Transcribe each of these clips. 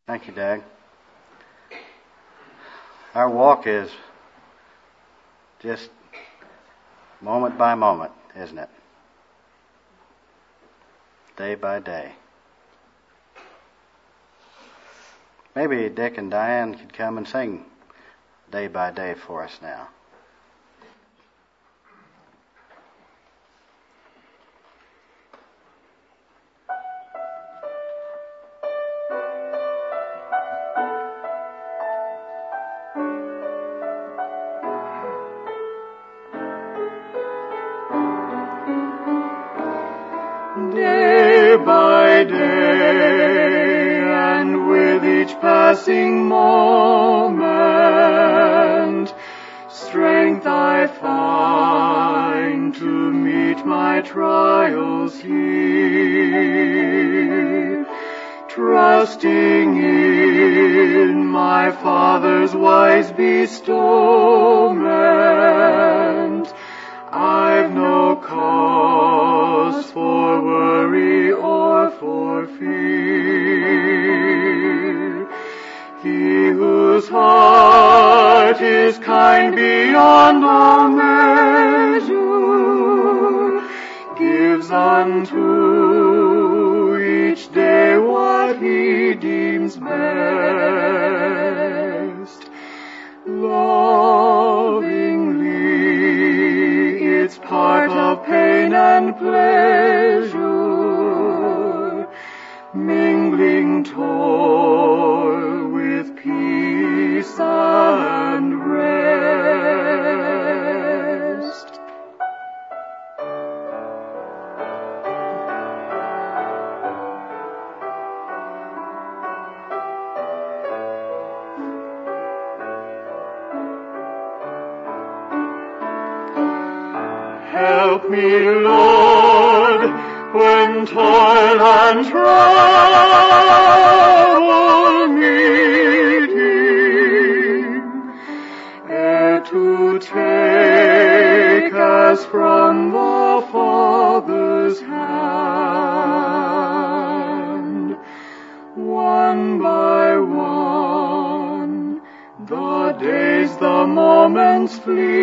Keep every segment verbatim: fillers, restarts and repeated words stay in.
Thank you, Doug. Our walk is just moment by moment, isn't it? Day by day. Maybe Dick and Diane could come and sing day by day for us now. Day by day, and with each passing moment, strength I find to meet my trials here, trusting in my Father's wise bestowment. I've no cause for worry or for fear. He whose heart is kind beyond all measure gives unto each day what he deems best. Lovingly, it's part of pain and pleasure, mingling toil with peace and rest. Help me, Lord, when toil and trouble meeting, ere to take as from the Father's hand, one by one, the days, the moments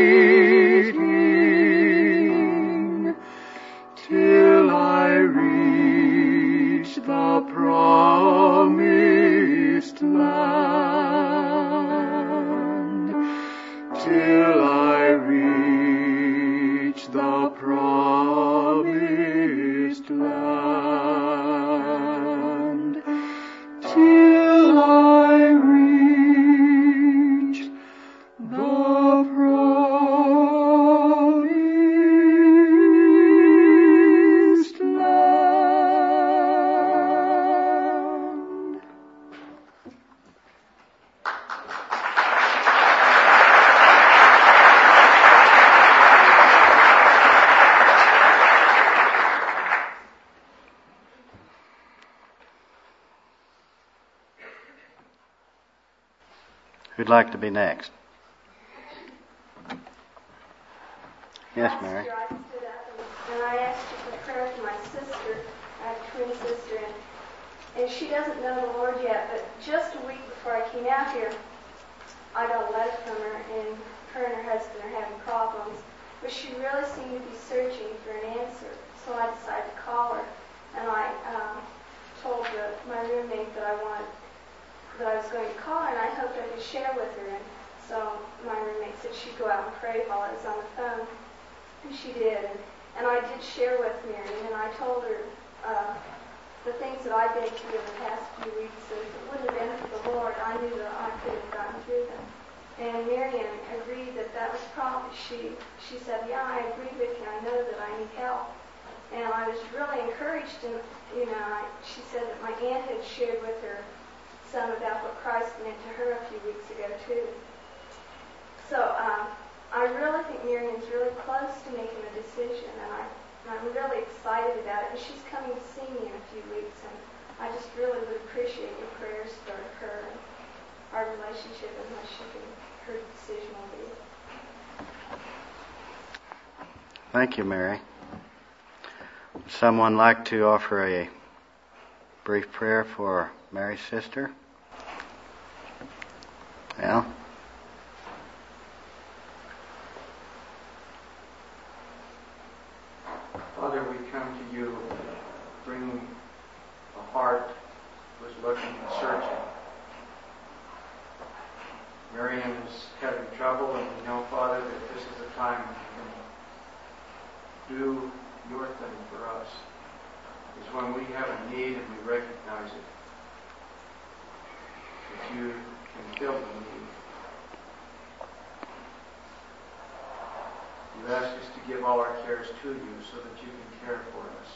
fleeting, till I reach the promised land, till I reach the promised land, till I reach the promised land. Who'd like to be next? Yes, Mary. Last year I stood up and, and I asked you for prayer for my sister. I have a twin sister, and, and she doesn't know the Lord yet, but just a week before I came out here, I got a letter from her, and her and her husband are having problems. But she really seemed to be searching for an answer, so I decided to call her, and I um, told the, my roommate that I wanted, that I was going to call her, and I hoped I could share with her. And so my roommate said she'd go out and pray while I was on the phone. And she did, and, and I did share with Miriam, and I told her uh, the things that I've been through in the past few weeks, and if it wouldn't have been for the Lord, I knew that I couldn't have gotten through them. And Miriam agreed that that was probably, she, she said, yeah, I agree with you, I know that I need help. And I was really encouraged, and, you know, I, she said that my aunt had shared with her some about what Christ meant to her a few weeks ago, too. So, um, I really think Miriam's really close to making a decision, and I, I'm really excited about it. And she's coming to see me in a few weeks, and I just really would appreciate your prayers for her and our relationship and what she can, her decision will be. Thank you, Mary. Would someone like to offer a brief prayer for Mary's sister? Well, Father, we come to you bringing a heart who is looking and searching. Miriam is having trouble, and we know, Father, that this is a time when you can do your thing for us. It's when we have a need and we recognize it, that you can fill the need. You ask us to give all our cares to you so that you can care for us.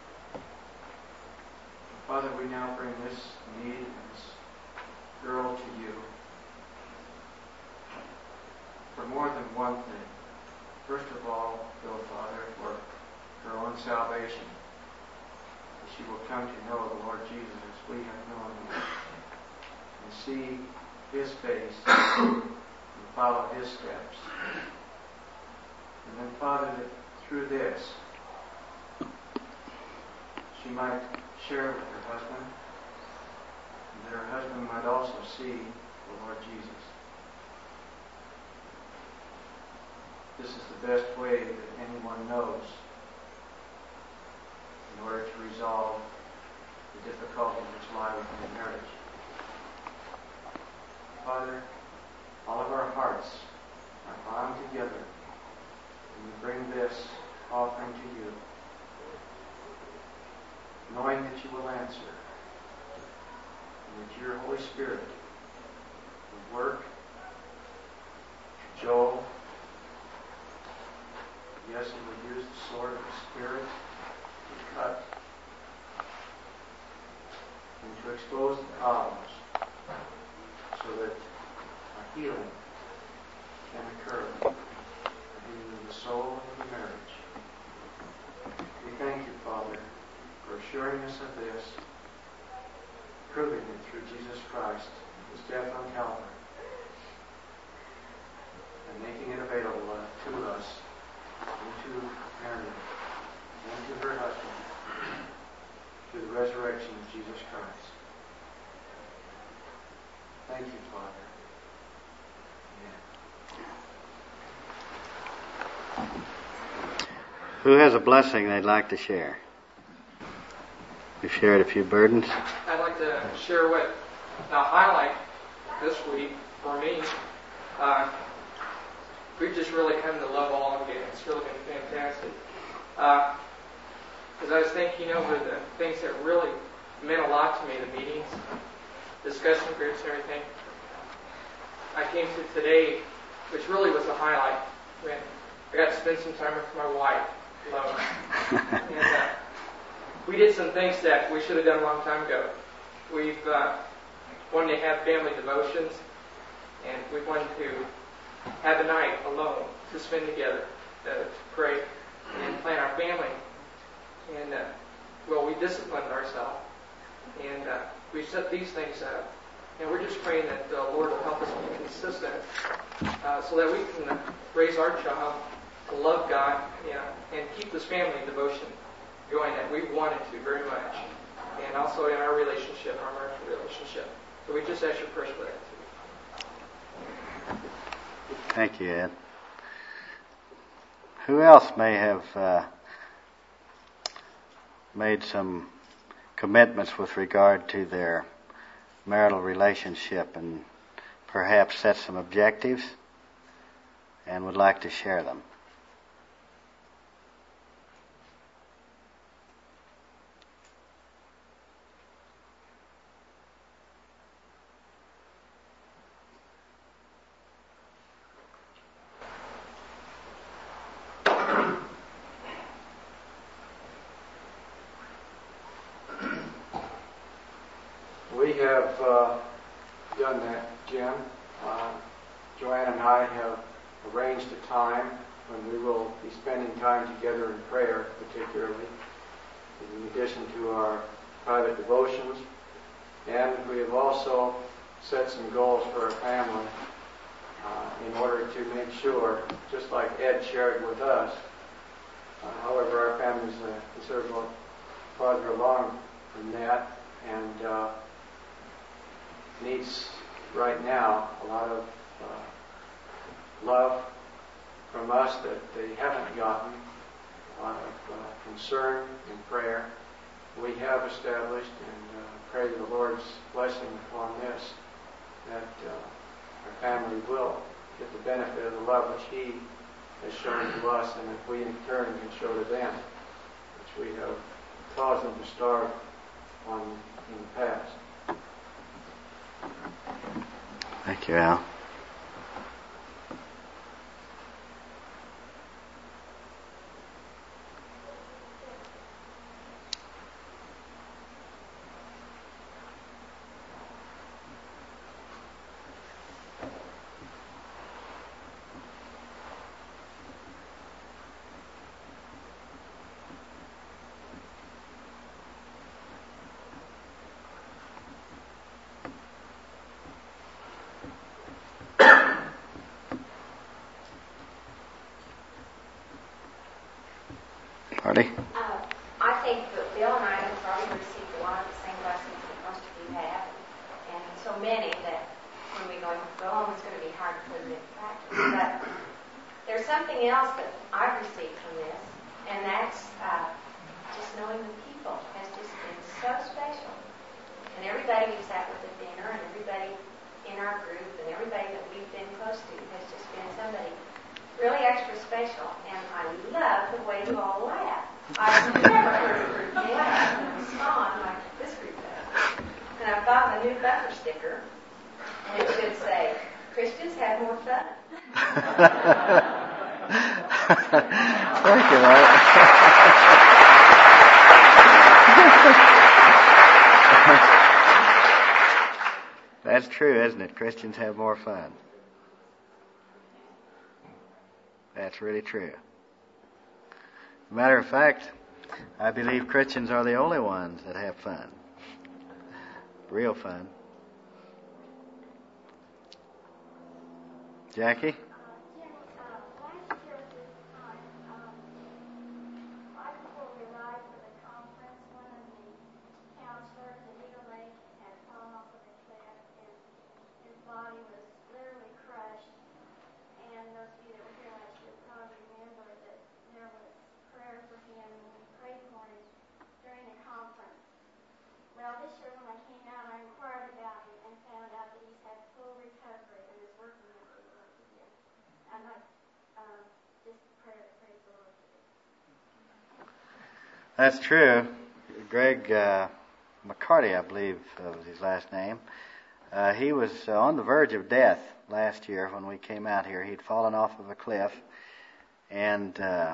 Father, we now bring this need and this girl to you for more than one thing. First of all, go, Father, for her own salvation. That she will come to know the Lord Jesus as we have known him, and see his face and follow his steps. And then, Father, that through this she might share with her husband, and that her husband might also see the Lord Jesus. This is the best way that anyone knows in order to resolve the difficulties which lie within marriage. Father, all of our hearts are bound together, and we bring this offering to you, knowing that you will answer, and that your Holy Spirit will work through Joel. Yes, he will use the sword of the Spirit to cut and to expose the problems so that a healing can occur in the soul of the marriage. We thank you, Father, for assuring us of this, proving it through Jesus Christ, his death on Calvary, and making it available to us, and to Mary, and to her husband, through the resurrection of Jesus Christ. Thank you, Father. Amen. who has a blessing they'd like to share? We've shared a few burdens. I'd like to share what a highlight this week for me. Uh, we've just really come to love all of you. It's really been fantastic. Uh, as I was thinking over the things that really meant a lot to me, the meetings, discussion groups, and everything, I came to today, which really was a highlight, when I got to spend some time with my wife alone. and uh, we did some things that we should have done a long time ago. We've uh, wanted to have family devotions, and we wanted to have a night alone to spend together, uh, to pray, and plan our family. And, uh, well, we disciplined ourselves, and uh, we set these things up. And we're just praying that the Lord will help us be consistent uh, so that we can raise our child to love God, yeah, and keep this family devotion going that we wanted to very much. And also in our relationship, our marital relationship. So we just ask your prayers for that too. Thank you, Ed. Who else may have uh, made some commitments with regard to their marital relationship and perhaps set some objectives and would like to share them? We have uh, done that, Jim. Uh, Joanne and I have arranged a time when we will be spending time together in prayer, particularly, in addition to our private devotions. And we have also set some goals for our family uh, in order to make sure, just like Ed shared with us, uh, however, our family is uh, considerably farther along from that, and uh, needs right now a lot of uh, love from us that they haven't gotten, a lot of uh, concern and prayer. We have established and uh, pray the Lord's blessing upon this, that uh, our family will get the benefit of the love which He has shown to us, and that we in turn can show to them, which we have caused them to starve on in the past. Thank you, Al. Marty? Uh, I think that Bill and I have probably received a lot of the same blessings that most of you have, and so many that when we go, go home it's going to be hard to put it into practice. But there's something else that I've received from this, and that's uh, just knowing the people has just been so special. And everybody we sat with at dinner, and everybody in our group, and everybody that we've been close to has just been somebody really extra special, and I love the way you all laugh. I've never heard a group laugh and respond like this group does. And I've got my new bumper sticker, and it should say, Christians have more fun. Thank you, Marty. That's true, isn't it? Christians have more fun. That's really true. Matter of fact, I believe Christians are the only ones that have fun. Real fun. Jackie? Well, this year when I came out, I inquired about him and found out that he's had full recovery and is working at the Lord again. I'd like uh, just prayer to praise the Lord for this. That's true. Greg uh, McCarty, I believe uh, was his last name. Uh, he was uh, on the verge of death last year when we came out here. He'd fallen off of a cliff, and uh,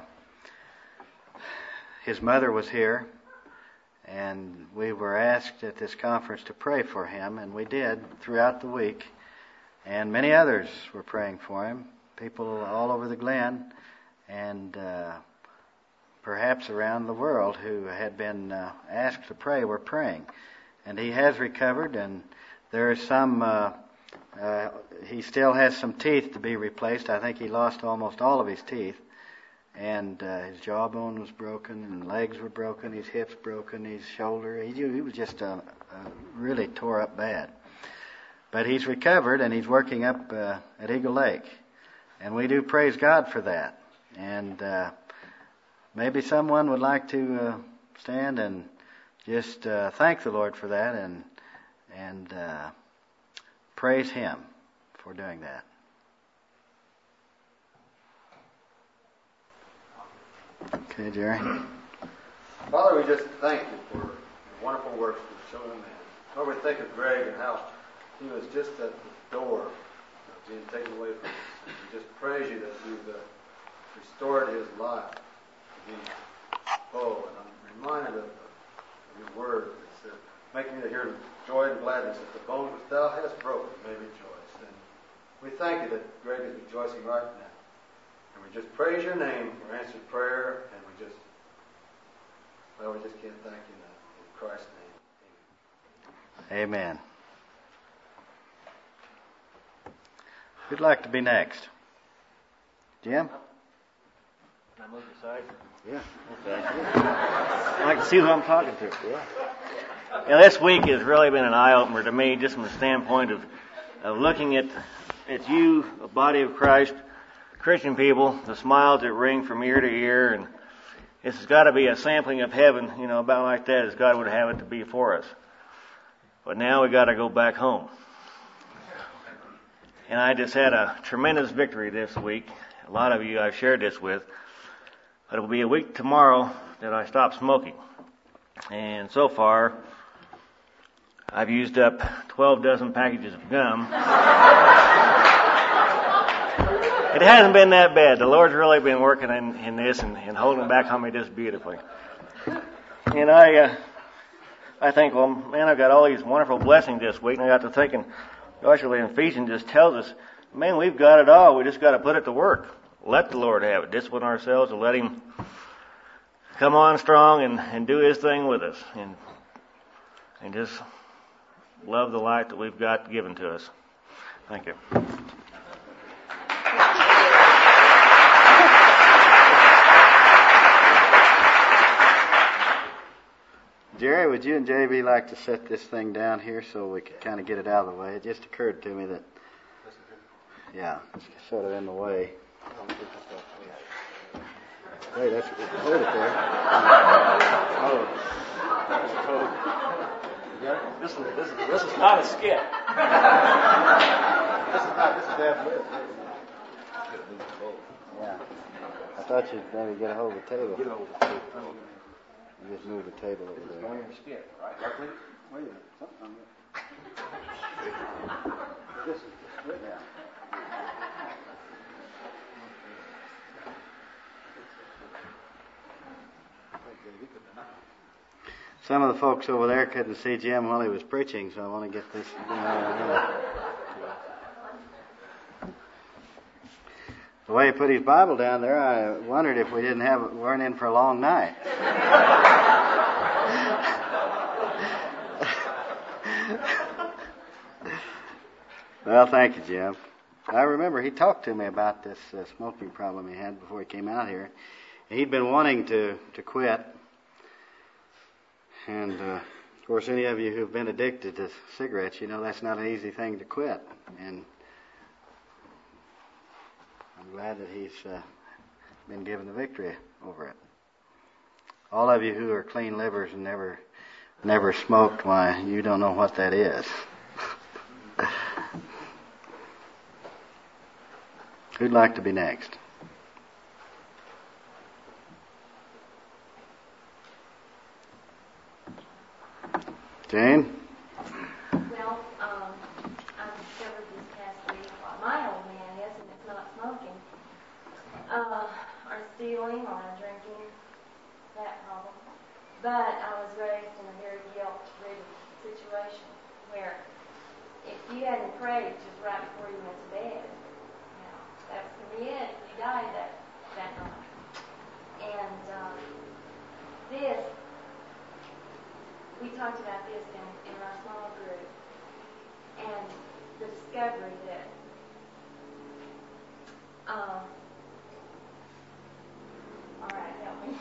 his mother was here. And we were asked at this conference to pray for him, and we did throughout the week. And many others were praying for him, people all over the Glen, and uh, perhaps around the world who had been uh, asked to pray were praying. And he has recovered, and there is some, uh, uh, he still has some teeth to be replaced. I think he lost almost all of his teeth. And uh, his jawbone was broken, and legs were broken, his hips broken, his shoulder. He, he was just uh, uh, really tore up bad. But he's recovered, and he's working up uh, at Eagle Lake. And we do praise God for that. And uh, maybe someone would like to uh, stand and just uh, thank the Lord for that and, and uh, praise Him for doing that. Okay, Jerry. Father, we just thank you for the wonderful works you've shown him. Lord, we think of Greg and how he was just at the door of being taken away from us. And we just praise you that you've uh, restored his life to be whole. And I'm reminded of, of your word that said, make me to hear joy and gladness that the bones which thou hast broken may rejoice. And we thank you that Greg is rejoicing right now. And we just praise your name for answered prayer, and we just, well, we just can't thank you enough. In Christ's name, amen. Amen. Who'd like to be next? Jim? Can I move aside? Yeah. Okay. I can see who I'm talking to. Yeah. Yeah, this week has really been an eye-opener to me, just from the standpoint of of looking at, at you, a body of Christ, Christian people, the smiles that ring from ear to ear, and this has got to be a sampling of heaven, you know, about like that as God would have it to be for us. But now we got to go back home. And I just had a tremendous victory this week. A lot of you I've shared this with. But it will be a week tomorrow that I stop smoking. And so far, I've used up twelve dozen packages of gum. It hasn't been that bad. The Lord's really been working in, in this and, and holding it back on me just beautifully. And I uh, I think, well, man, I've got all these wonderful blessings this week. And I got to thinking, actually, Ephesians just tells us, man, we've got it all. We just got to put it to work. Let the Lord have it. Discipline ourselves and let Him come on strong and, and do His thing with us. And, and just love the light that we've got given to us. Thank you. Jerry, would you and J B like to set this thing down here so we could kind of get it out of the way? It just occurred to me that, yeah, it's sort of in the way. Wait, that's hold it there. Oh. This is this is this is not a skit. This is not, this is Dad's list. Yeah. I thought you'd maybe get a hold of the table. Get over the table. You just move the table over there. Going in skit, right? Wait a minute. Something on this. This is the split down. Some of the folks over there couldn't see Jim while he was preaching, so I want to get this. Uh, the way he put his Bible down there, I wondered if we didn't have weren't in for a long night. Well, thank you, Jim. I remember he talked to me about this uh, smoking problem he had before he came out here. He'd been wanting to, to quit. And, uh, of course, any of you who've been addicted to cigarettes, you know that's not an easy thing to quit. And I'm glad that he's uh, been given the victory over it. All of you who are clean livers and never never smoked, why, you don't know what that is. Who'd like to be next? Jane? Well, um, I discovered this past week what my old man is, and it's not smoking, uh, or stealing, or drinking, that problem. But I was raised in a very guilt-ridden situation where if you hadn't prayed just right before you went to bed, you know, that was going to be it. You died that, that night. And um, this, we talked about this in, in our small group, and the discovery that um, all right, help me.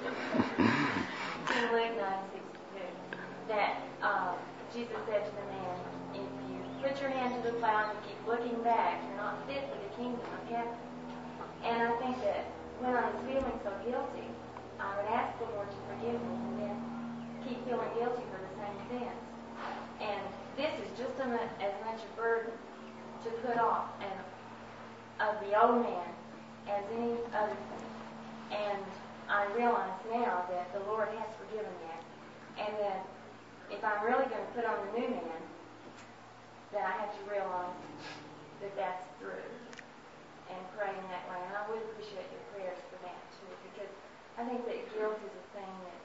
In Luke nine sixty-two, that uh, Jesus said to the man, if you put your hand to the plow and you keep looking back, you're not fit for the kingdom of heaven. And I think that when I was feeling so guilty, I would ask the Lord to forgive me and then keep feeling guilty for the same sins. And this is just a, as much a burden to put off and of the old man as any other thing. And I realize now that the Lord has forgiven that, and that if I'm really going to put on the new man, then I have to realize that that's through and pray in that way. And I would appreciate your prayers for that too, because I think that guilt is a thing that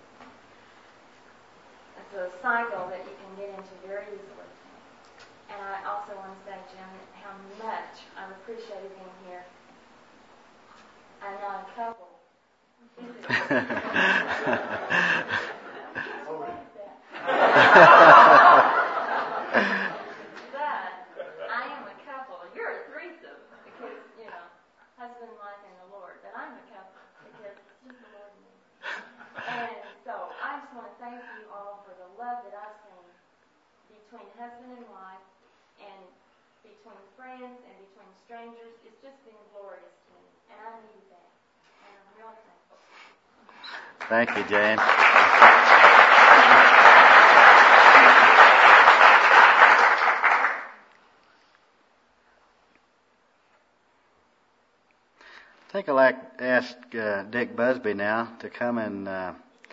it's a cycle that you can get into very easily. And I also want to say, Jim, how much I've appreciated being here. I'm not a couple. But I am a couple. You're a threesome because, you know, husband, wife, and the Lord. But I'm a couple because it's just the Lord and me. And so I just want to thank you all for the love that I've seen between husband and wife and friends and between strangers. It's just been glorious to me, and I need that. And I'm real thankful. Thank you, Jane. I think I'd like to ask uh, Dick Busby now to come and uh,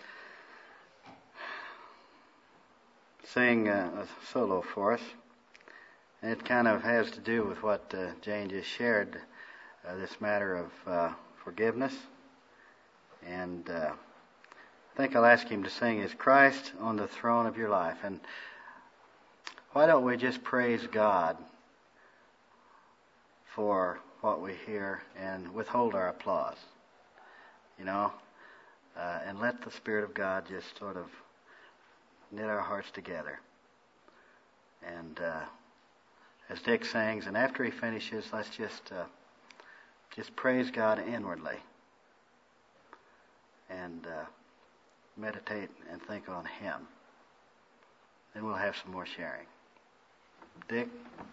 sing uh, a solo for us. And it kind of has to do with what uh, Jane just shared, uh, this matter of uh, forgiveness. And uh, I think I'll ask him to sing, "Is Christ on the throne of your life?" And why don't we just praise God for what we hear and withhold our applause, you know, uh, and let the Spirit of God just sort of knit our hearts together. And uh, as Dick sings, and after he finishes, let's just uh, just praise God inwardly and uh, meditate and think on Him. Then we'll have some more sharing. Dick?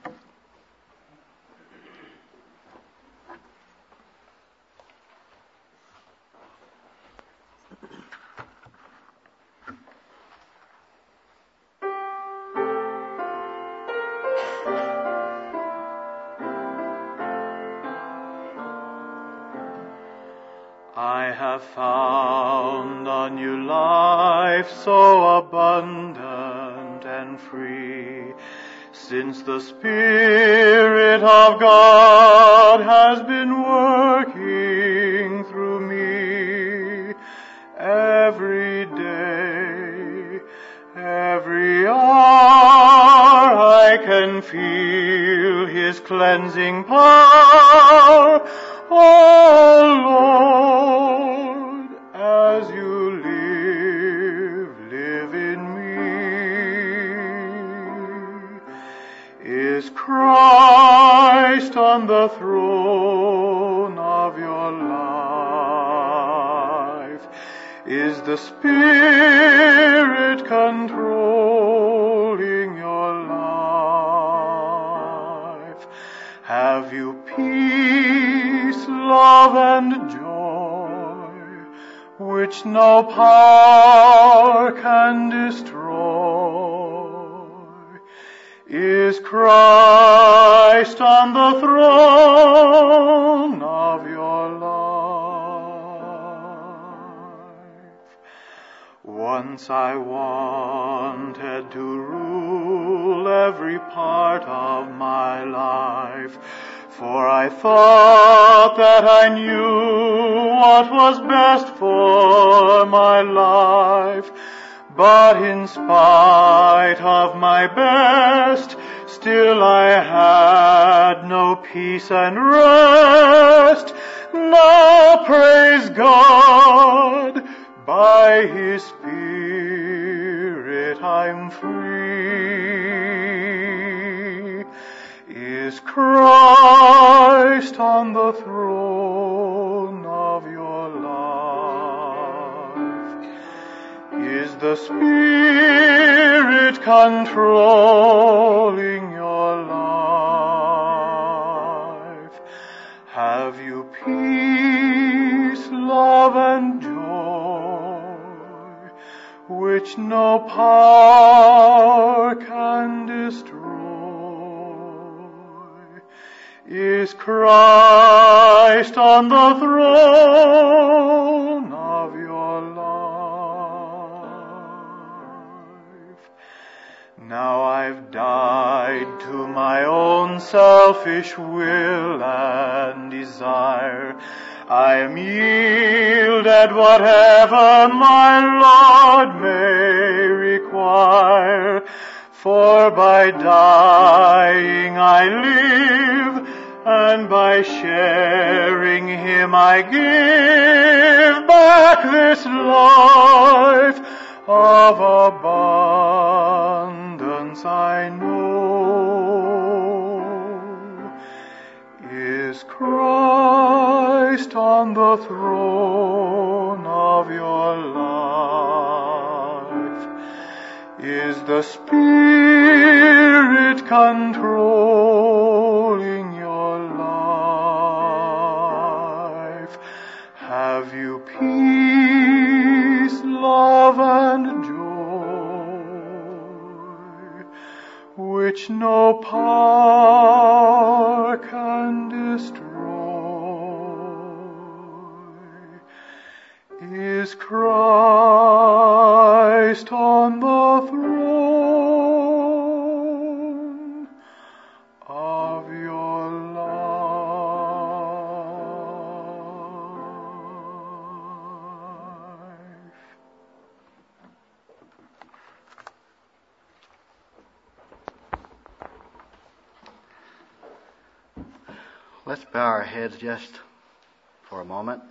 I have found a new life so abundant and free, since the Spirit of God has been working through me every day, every hour. I can feel His cleansing power. Oh Lord, as you live, live in me. Is Christ on the throne of your life? Is the Spirit controlling your life? Have you peace, love, and joy, which no power can destroy? Is Christ on the throne of your life? Once I wanted to rule every part of my life, for I thought that I knew what was best for my life. But in spite of my best, still I had no peace and rest. Now praise God, by His Spirit I'm free. Is Christ on the throne of your life? Is the Spirit controlling your life? Have you peace, love, and joy, which no power can destroy? Is Christ on the throne of your life? Now I've died to my own selfish will and desire. I am yielded whatever my Lord may require. For by dying I live, and by sharing Him I give back this life of abundance I know. Is Christ on the throne of your life? Is the Spirit controlling have you peace, love, and joy, which no power can destroy. Is Christ on the throne of your life? Let's bow our heads just for a moment.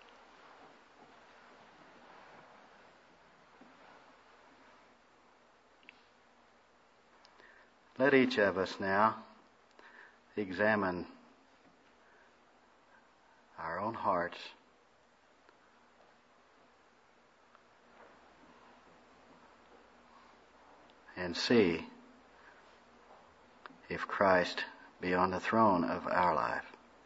Let each of us now examine our own hearts and see if Christ be on the throne of our life.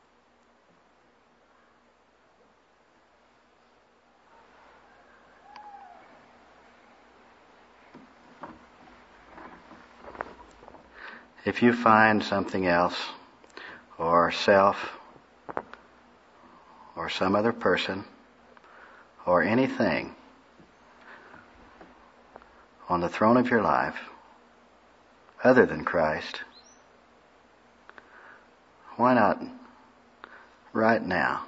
If you find something else, or self, or some other person, or anything on the throne of your life other than Christ, why not right now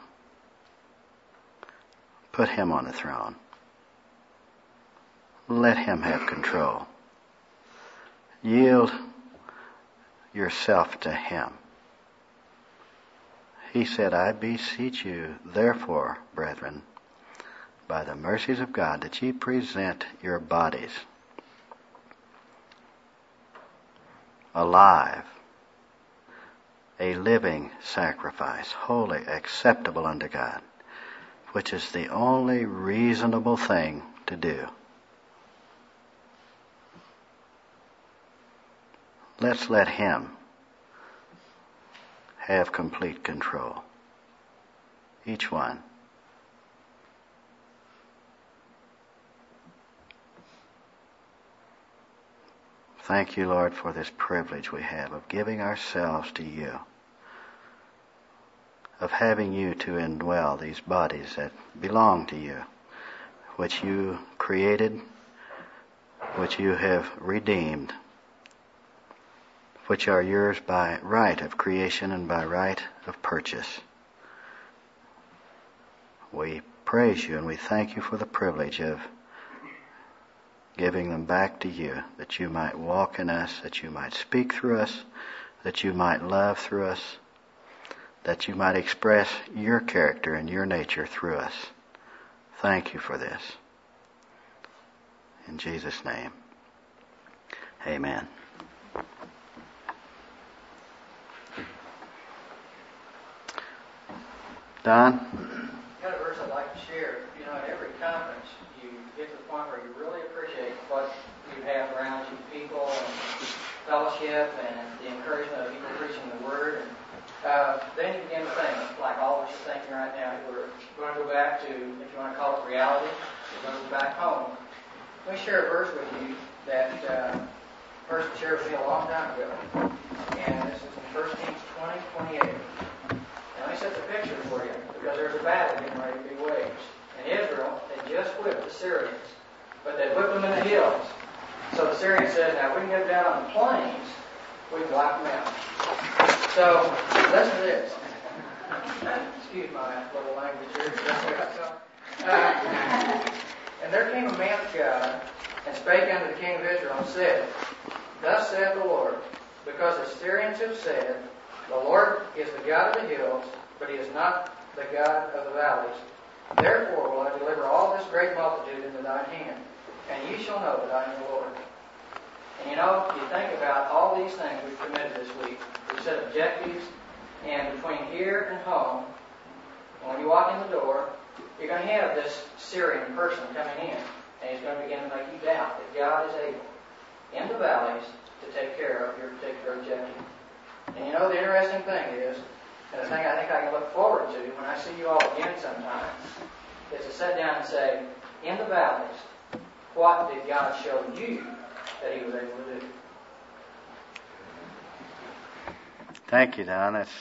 put Him on the throne? Let Him have control. Yield yourself to Him. He said, I beseech you, therefore, brethren, by the mercies of God, that ye present your bodies alive, a living sacrifice, wholly acceptable unto God, which is the only reasonable thing to do. Let's let Him have complete control. Each one. Thank you, Lord, for this privilege we have of giving ourselves to you, of having you to indwell these bodies that belong to you, which you created, which you have redeemed, which are yours by right of creation and by right of purchase. We praise you and we thank you for the privilege of giving them back to you, that you might walk in us, that you might speak through us, that you might love through us, that you might express your character and your nature through us. Thank you for this. In Jesus' name, amen. Don? Got a verse I'd like to share. You know, at every conference, you get to the point where you really appreciate what you have around you, people and fellowship and the encouragement of people preaching the Word. And uh, then you begin to think, like all what you're thinking right now, we're going to go back to, if you want to call it reality, we're going to go back home. Let me share a verse with you that uh, a person shared with me a long time ago. And this is in First Kings twenty, twenty-eight. Let me set the picture for you, because there's a battle getting ready to be waged. And Israel had just whipped the Syrians, but they whipped them in the hills. So the Syrians said, now we can get down on the plains, we can wipe them out. So, listen to this. Excuse my little language here. Uh, and there came a man of God, and spake unto the king of Israel, and said, Thus saith the Lord, because the Syrians have said, The Lord is the God of the hills, but He is not the God of the valleys. Therefore will I deliver all this great multitude into thine hand, and ye shall know that I am the Lord. And you know, you think about all these things we've committed this week. We've set objectives, and between here and home, when you walk in the door, you're going to have this Syrian person coming in, and he's going to begin to make you doubt that God is able, in the valleys, to take care of your particular objective. And you know, the interesting thing is And the thing I think I can look forward to when I see you all again sometime is to sit down and say, in the valleys, what did God show you that He was able to do? Thank you, Don. That's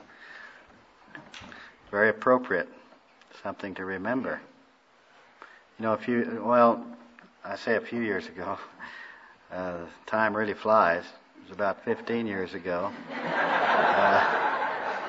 very appropriate. Something to remember. You know, a few, well, I say a few years ago, uh, time really flies. It was about fifteen years ago. Uh,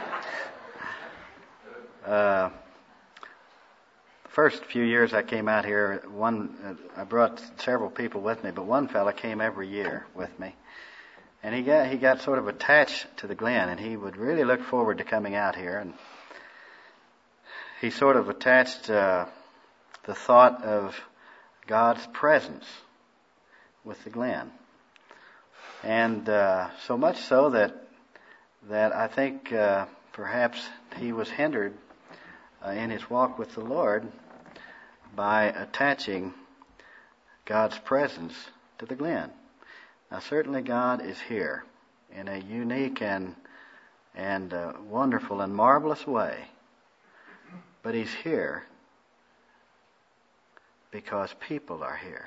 uh, the first few years I came out here, one, uh, I brought several people with me, but one fella came every year with me. And he got, he got sort of attached to the Glen, and he would really look forward to coming out here. And he sort of attached uh, the thought of God's presence with the Glen. And uh, so much so that that I think uh, perhaps he was hindered uh, in his walk with the Lord by attaching God's presence to the Glen. Now certainly God is here in a unique and and uh, wonderful and marvelous way. But He's here because people are here.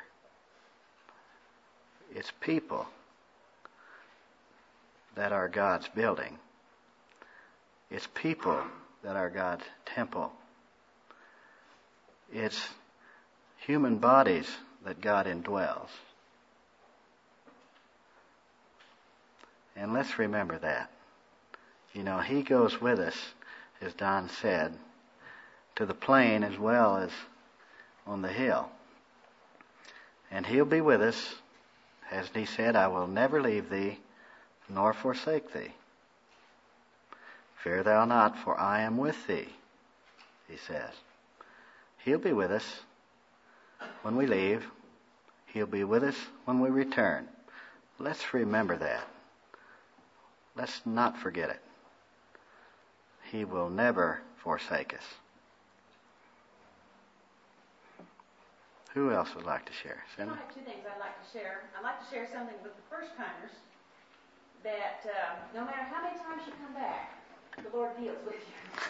It's people that are God's building. It's people that are God's temple. It's human bodies that God indwells. And let's remember that. You know, He goes with us, as Don said, to the plain as well as on the hill. And He'll be with us, as He said, I will never leave thee, nor forsake thee. Fear thou not, for I am with thee, He says. He'll be with us when we leave. He'll be with us when we return. Let's remember that. Let's not forget it. He will never forsake us. Who else would like to share? Cindy? I have two things I'd like to share. I'd like to share something with the first timers that uh, no matter how many times you come back, the Lord deals with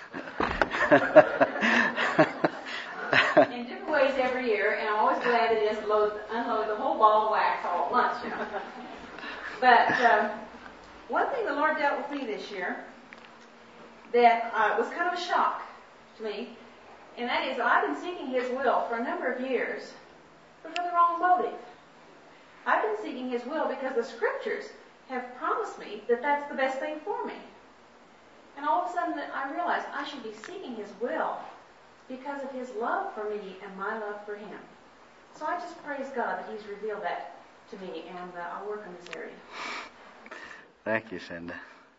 you. In different ways every year, and I'm always glad it is load, unload the whole ball of wax all at once, you know. But um, one thing the Lord dealt with me this year that uh, was kind of a shock to me, and that is I've been seeking His will for a number of years, but for the wrong motive. I've been seeking His will because the Scriptures have promised me that that's the best thing for me. And all of a sudden I realized I should be seeking His will because of His love for me and my love for Him. So I just praise God that He's revealed that to me, and uh, I'll work in this area. Thank you, Cindy.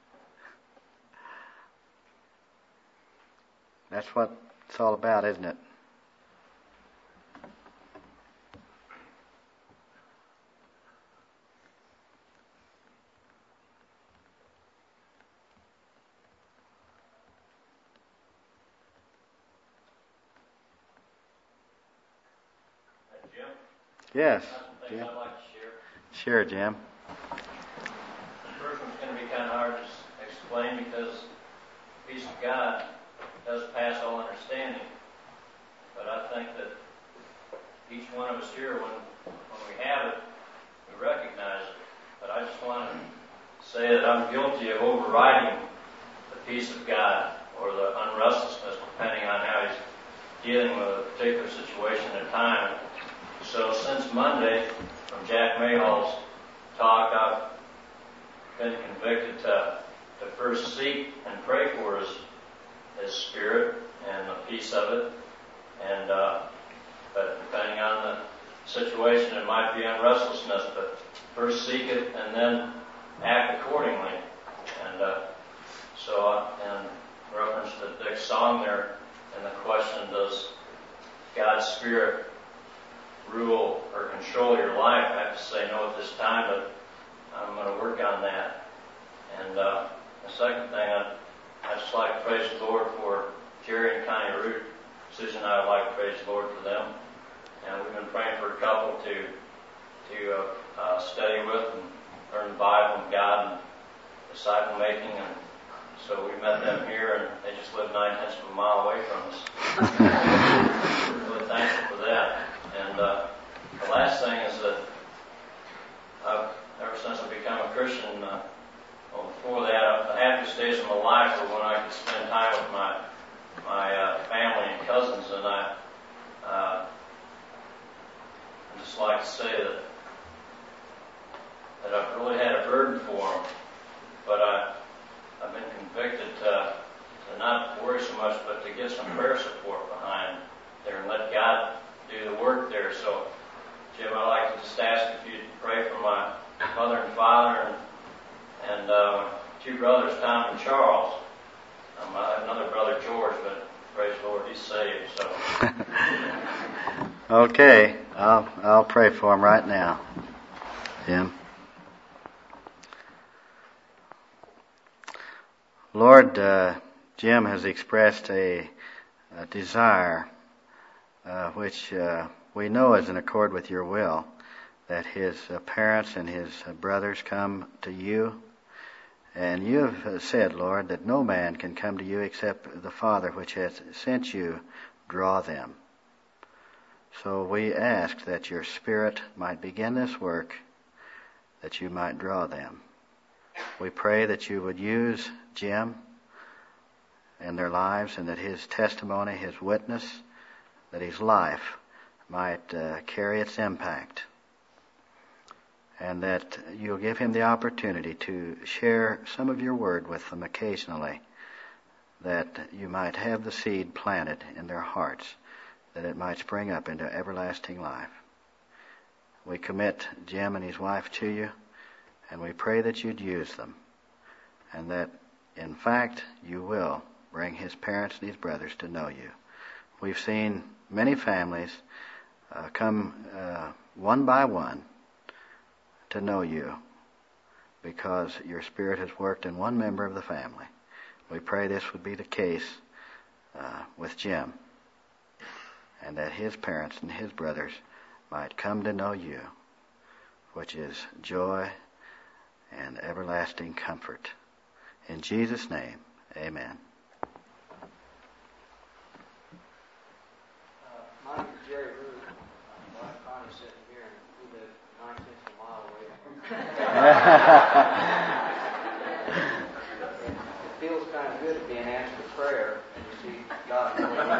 That's what it's all about, isn't it? Jim? Yes. Jim. Jim. I'd like to share. Sure, Jim. The first one's going to be kind of hard to explain because the peace of God does pass all understanding. But I think that each one of us here, when when we have it, we recognize it. But I just want to say that I'm guilty of overriding the peace of God or the unrestlessness, depending on how He's dealing with a particular situation at a time. So since Monday, from Jack Mayhall's talk, I've been convicted to, to first seek and pray for His, His Spirit and the peace of it. And uh, but depending on the situation, it might be unrestlessness, but first seek it and then act accordingly. And uh, so, uh, in reference to Dick's song there, and the question, does God's Spirit rule or control your life? I have to say no at this time, but I'm going to work on that. And uh, the second thing, I'd, I'd just like to praise the Lord for Jerry and Connie Root. Susan and I would like to praise the Lord for them. And we've been praying for a couple to to uh, uh, study with and learn the Bible and God and disciple making. And So we met them here, and they just live nine tenths of a mile away from us. Really thankful for that. And uh, the last thing is that I've, ever since I've become a Christian, uh, well, before that, the happiest days of my life were when I could spend time with my my uh, family and cousins, and I uh, I'd just like to say that that I've really had a burden for them, but I, I've been convicted to, to not worry so much, but to get some prayer support behind there and let God do the work there. So, Jim, I'd like to just ask if you'd pray for my mother and father and, and uh, two brothers, Tom and Charles. Um, I have another brother, George, but praise the Lord, he's saved. So. Okay, I'll I'll pray for him right now, Jim. Lord, uh, Jim has expressed a, a desire, uh, which uh, we know is in accord with your will, that his uh, parents and his uh, brothers come to you. And you have uh, said, Lord, that no man can come to you except the Father which has sent you draw them. So we ask that your Spirit might begin this work, that you might draw them. We pray that you would use Jim in their lives, and that his testimony, his witness, that his life might uh, carry its impact, and that you'll give him the opportunity to share some of your word with them occasionally, that you might have the seed planted in their hearts, that it might spring up into everlasting life. We commit Jim and his wife to you, and we pray that you'd use them, and that, in fact, you will bring his parents and his brothers to know you. We've seen many families uh, come uh, one by one to know you because your Spirit has worked in one member of the family. We pray this would be the case uh, with Jim, and that his parents and his brothers might come to know you, which is joy and everlasting comfort. In Jesus' name, amen. Uh, my name is Jerry Root. My wife Connie's sitting here, and we live nine tenths of a mile away. It feels kind of good to be an answer to prayer and to see God.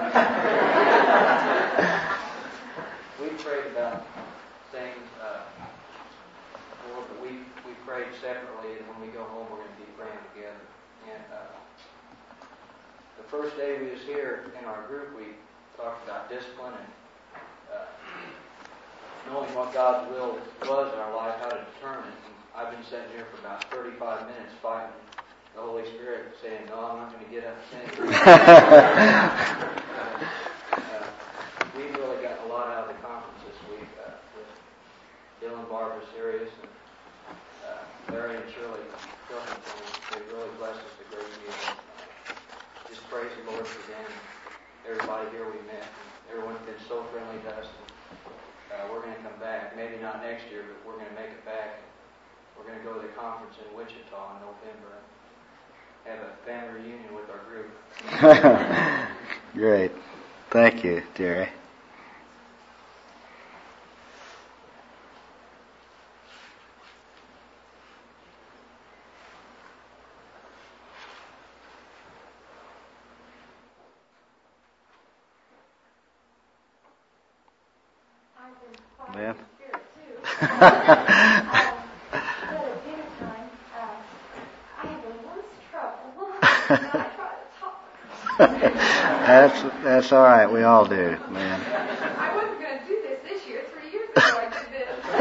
We prayed about things uh, before, but we we prayed separately, and when we go home, we're going to be praying together. And uh, the first day we was here in our group, we talked about discipline and uh, knowing what God's will was in our life, how to determine it. And I've been sitting here for about thirty-five minutes fighting the Holy Spirit, saying, "No, I'm not going to get up and say anything." uh, we really got a lot out of the conference this week uh, with Dylan, Barbara, Sirius, and uh, Larry and Shirley Pilkington. They really blessed us a great deal. Just praise the Lord for them. Everybody here we met. And everyone's been so friendly to us. And, uh, we're going to come back. Maybe not next year, but we're going to make it back. We're going to go to the conference in Wichita in November. Have a family reunion with our group. Great. Thank you, Jerry. Beth? That's that's all right. We all do, man. I wasn't going to do this this year. Three years ago I did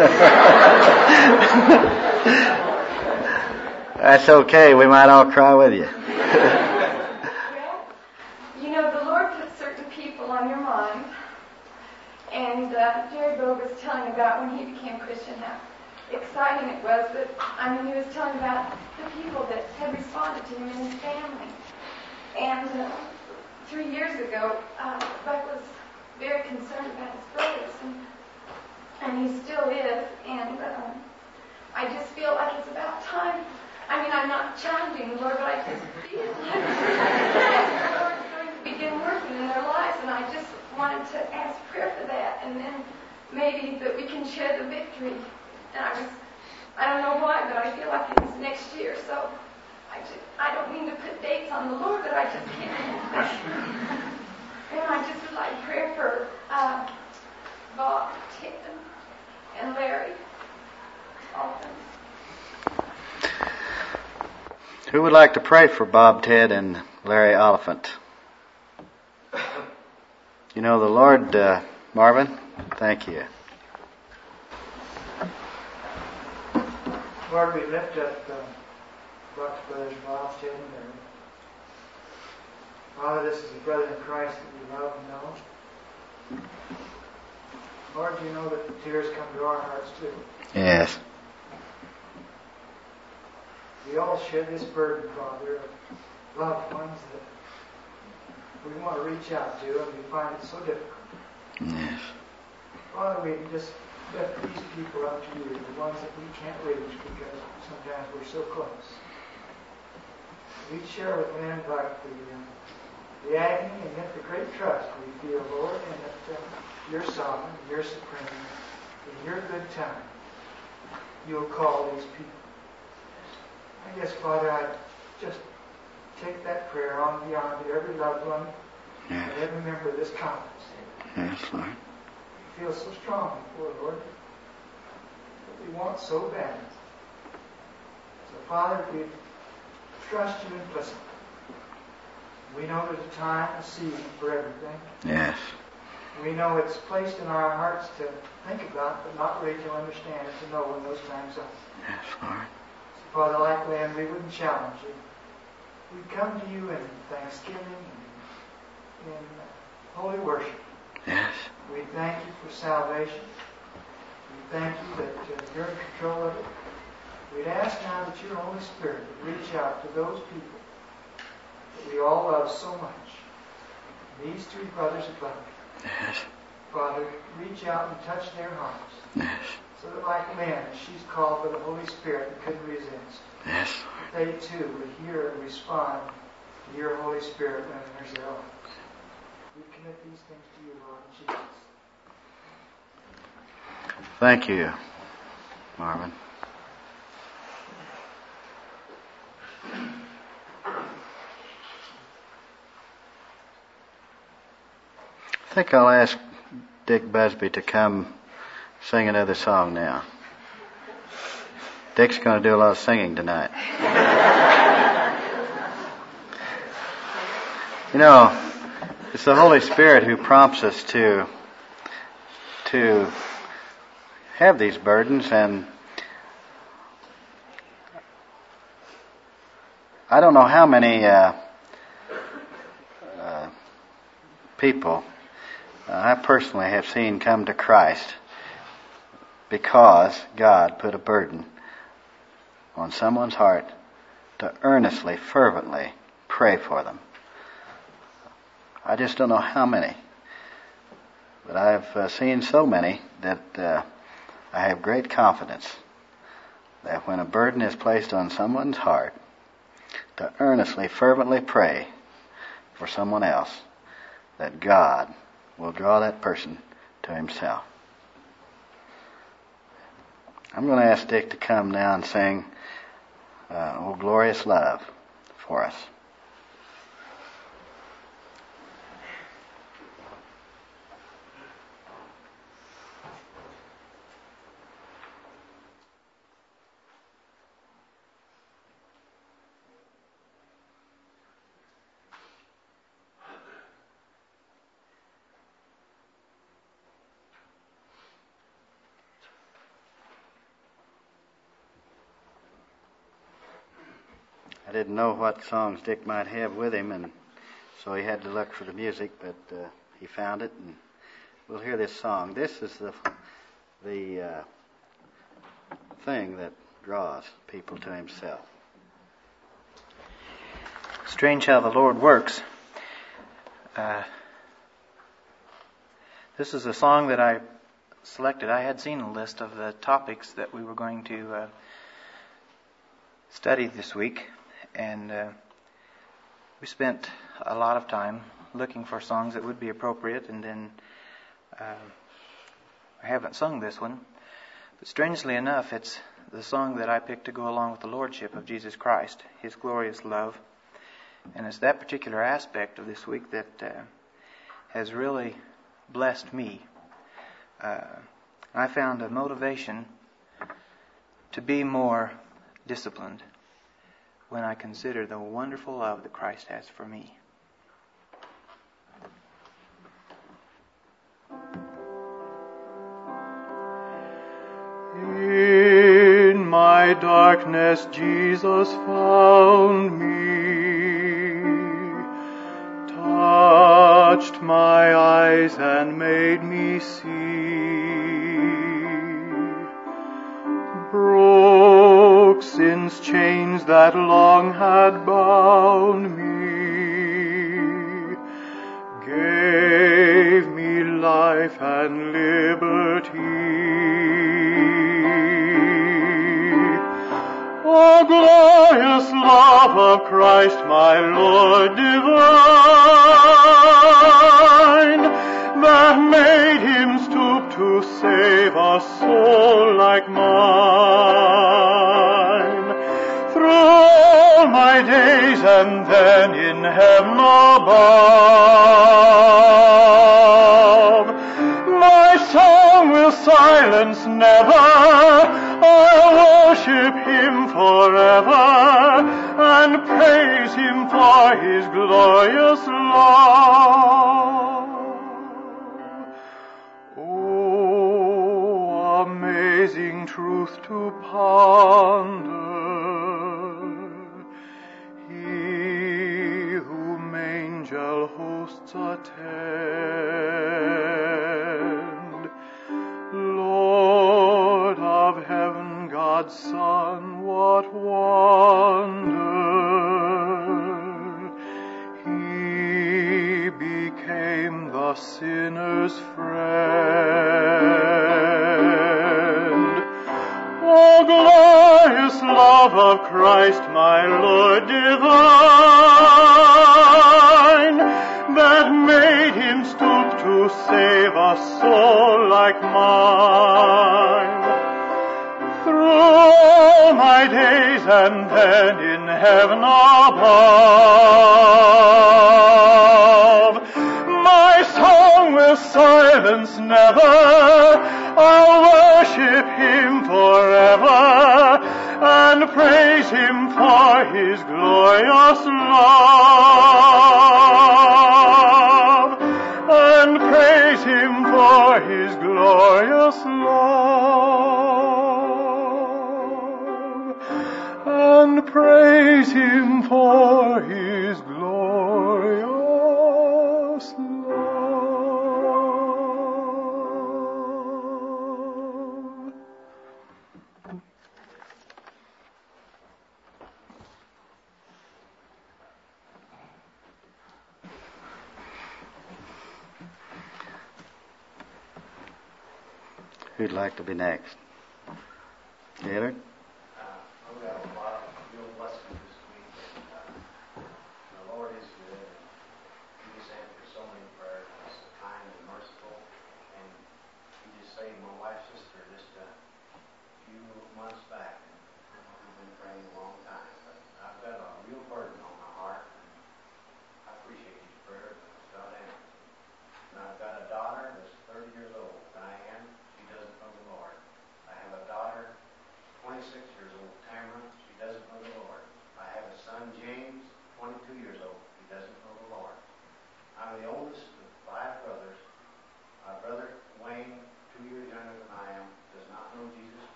this. That's okay. We might all cry with you. Well, you know, the Lord put certain people on your mind. And uh, Jerry Bogue was telling about when he became Christian, how exciting it was. But I mean, he was telling about the people that had responded to him and his family. And uh, three years ago, uh, Buck was very concerned about his brothers, and, and he still is. And um, I just feel like it's about time I mean, I'm not challenging the Lord, but I just feel like the Lord's going to begin working in their lives, and I just wanted to ask prayer for that, and then maybe that we can share the victory. And I was, I don't know why, but I feel like it's next year, so I just, I don't mean to put dates on the Lord, but I just can't. And I just would like prayer for uh, Bob, Ted, and Larry. Often. Who would like to pray for Bob, Ted, and Larry Oliphant? You know the Lord, uh, Marvin? Thank you. Lord, we lift up uh, Buck's brothers, Bob, Ted, and Larry. Father, this is a brother in Christ that we love and know. Lord, you know that the tears come to our hearts too. Yes. We all share this burden, Father, of loved ones that we want to reach out to, and we find it so difficult. Yes. Father, we just lift these people up to you, the ones that we can't reach because sometimes we're so close. We share with them like the, uh, the agony and yet the great trust we feel, Lord, and that uh, you're sovereign, you're supreme, in your good time, you'll call these people. I guess, Father, I just take that prayer on beyond to every loved one yes. and every member of this conference. Yes, Lord. We feel so strong before, Lord, that we want so bad. So, Father, we trust you implicitly. We know there's a time, a season for everything. Yes. We know it's placed in our hearts to think about, but not really to understand and to know when those times are. Yes, Lord. So, Father, like Lynn, we wouldn't challenge you. We'd come to you in thanksgiving and in holy worship. Yes. We thank you for salvation. We thank you that uh, you're in control of it. We'd ask now that your Holy Spirit would reach out to those people that we all love so much. These three brothers above. Yes. Father, reach out and touch their hearts. Yes. So that like Lynn, she's called by the Holy Spirit and couldn't resist. Yes. That they too would hear and respond to your Holy Spirit when there's their lives. We commit these things to you, Lord Jesus. Thank you, Marvin. I think I'll ask Dick Busby to come sing another song now. Dick's going to do a lot of singing tonight. You know, it's the Holy Spirit who prompts us to to have these burdens, and I don't know how many uh, uh, people uh, I personally have seen come to Christ because God put a burden on someone's heart to earnestly, fervently pray for them. I just don't know how many, but I've uh, seen so many that uh, I have great confidence that when a burden is placed on someone's heart to earnestly, fervently pray for someone else, that God will draw that person to himself. I'm going to ask Dick to come now and sing uh, "Oh Glorious Love" for us. I didn't know what songs Dick might have with him, and so he had to look for the music, but uh, he found it, and we'll hear this song. This is the the uh, thing that draws people to himself. Strange how the Lord works. Uh, this is a song that I selected. I had seen a list of the topics that we were going to uh, study this week, and uh, we spent a lot of time looking for songs that would be appropriate, and then uh, I haven't sung this one, but strangely enough, it's the song that I picked to go along with the Lordship of Jesus Christ, His glorious love, and it's that particular aspect of this week that uh, has really blessed me. Uh, I found a motivation to be more disciplined when I consider the wonderful love that Christ has for me. In my darkness Jesus found me, touched my eyes and made me see, broke sin's chains that long had bound me, gave me life and liberty. O glorious love of Christ, my Lord divine, that made Him stoop to save a soul like mine. Through all my days and then in heaven above, my song will silence never. I'll worship Him forever and praise Him for His glorious love. Oh, amazing truth to ponder. He whom angel hosts attend, Lord of heaven, God's Son, what wonder! He became the sinner's friend. O glorious love of Christ, my Lord divine, that made Him stoop to save a soul like mine. Through all my days and then in heaven above, my song will silence never. I'll worship Him forever and praise Him for His glorious love, and praise Him for His glorious love, and praise Him for His glorious love. Who'd like to be next? Taylor? We got a lot of real blessings this week. Uh, the Lord is good. He just answered so many prayers. He's so kind and merciful. And He just saved my wife's sister just a few months back. We've been praying a long time. But I've got a real burden on my heart. I appreciate these prayers. God answers. And I've got a daughter that's thirty years old, Diane. She doesn't know the Lord. I have a daughter, twenty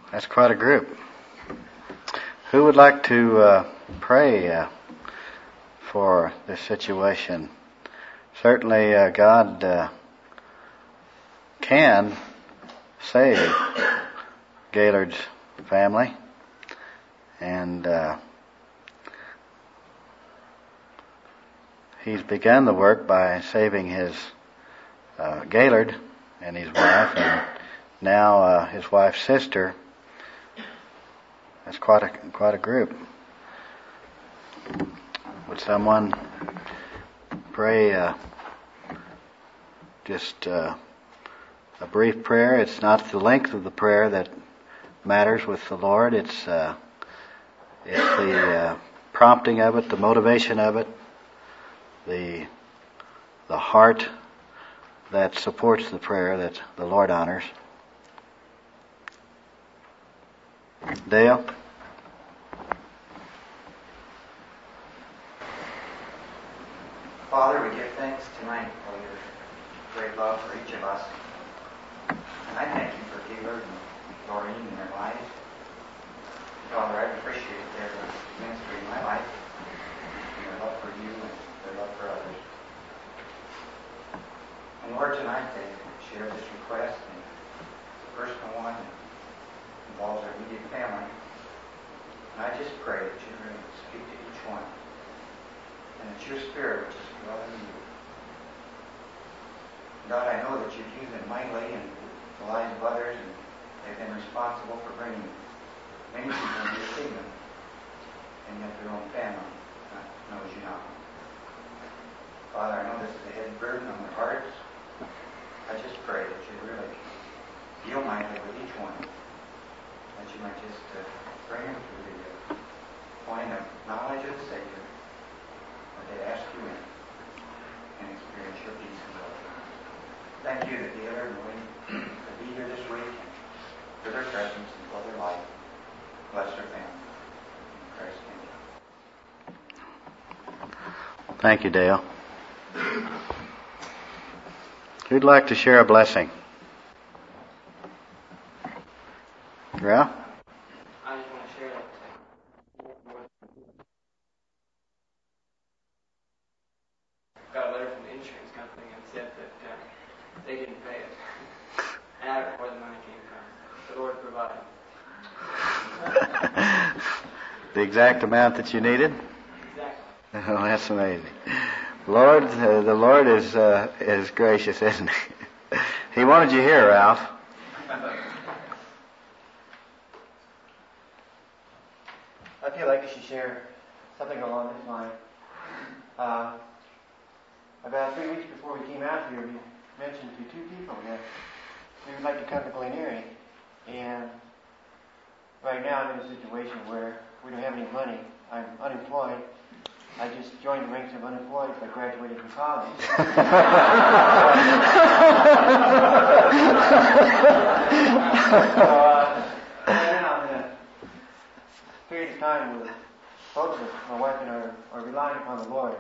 That's quite a group. Who would like to uh, pray uh, for this situation? Certainly uh, God uh, can save Gaylord's family. And uh, he's begun the work by saving his uh, Gaylord and his wife, and now uh, his wife's sister. That's quite a quite a group. Would someone pray uh, just uh, a brief prayer? It's not the length of the prayer that matters with the Lord. It's uh, it's the uh, prompting of it, the motivation of it, the the heart that supports the prayer that the Lord honors. Dale? Father, we give thanks tonight for your great love for each of us. And I thank you for Gaylord and Doreen and their lives. Father, I appreciate their ministry in my life, and their love for you and their love for others. And Lord, tonight they share this request, and it's a personal one, and involves our immediate family. And I just pray that you really speak to each one, and that your Spirit would just dwell in you. God, I know that you've used them mightily in the lives of others, and they've been responsible for bringing many people into your kingdom, and yet their own family knows you not. Father, I know this is a heavy burden on their hearts. I just pray that you really deal mightily with each one, that you might just uh, bring them to the uh, point of knowledge of the Savior, that they ask you in, and experience your peace and love. Thank you that the other and to be here this week, for their presence and for their life. Bless their family. In Christ's name. Thank you, Dale. Who'd like to share a blessing? Ralph? I just want to share that. Got a letter from the insurance company and said that uh, they didn't pay it. And I don't know where the money came from. The Lord provided. The exact amount that you needed? Exactly. Oh, that's amazing. Lord, uh, the Lord is uh, is gracious, isn't he? He wanted you here, Ralph. I feel like I should share something along this line. Uh, about three weeks before we came out here, we mentioned to two people that we would like to come to Glen Erie. And right now I'm in a situation where we don't have any money. I'm unemployed. I just joined the ranks of unemployed by graduating from college. so, uh, right now I'm in a period of time where both of us, my wife and I, are, are relying upon the Lord.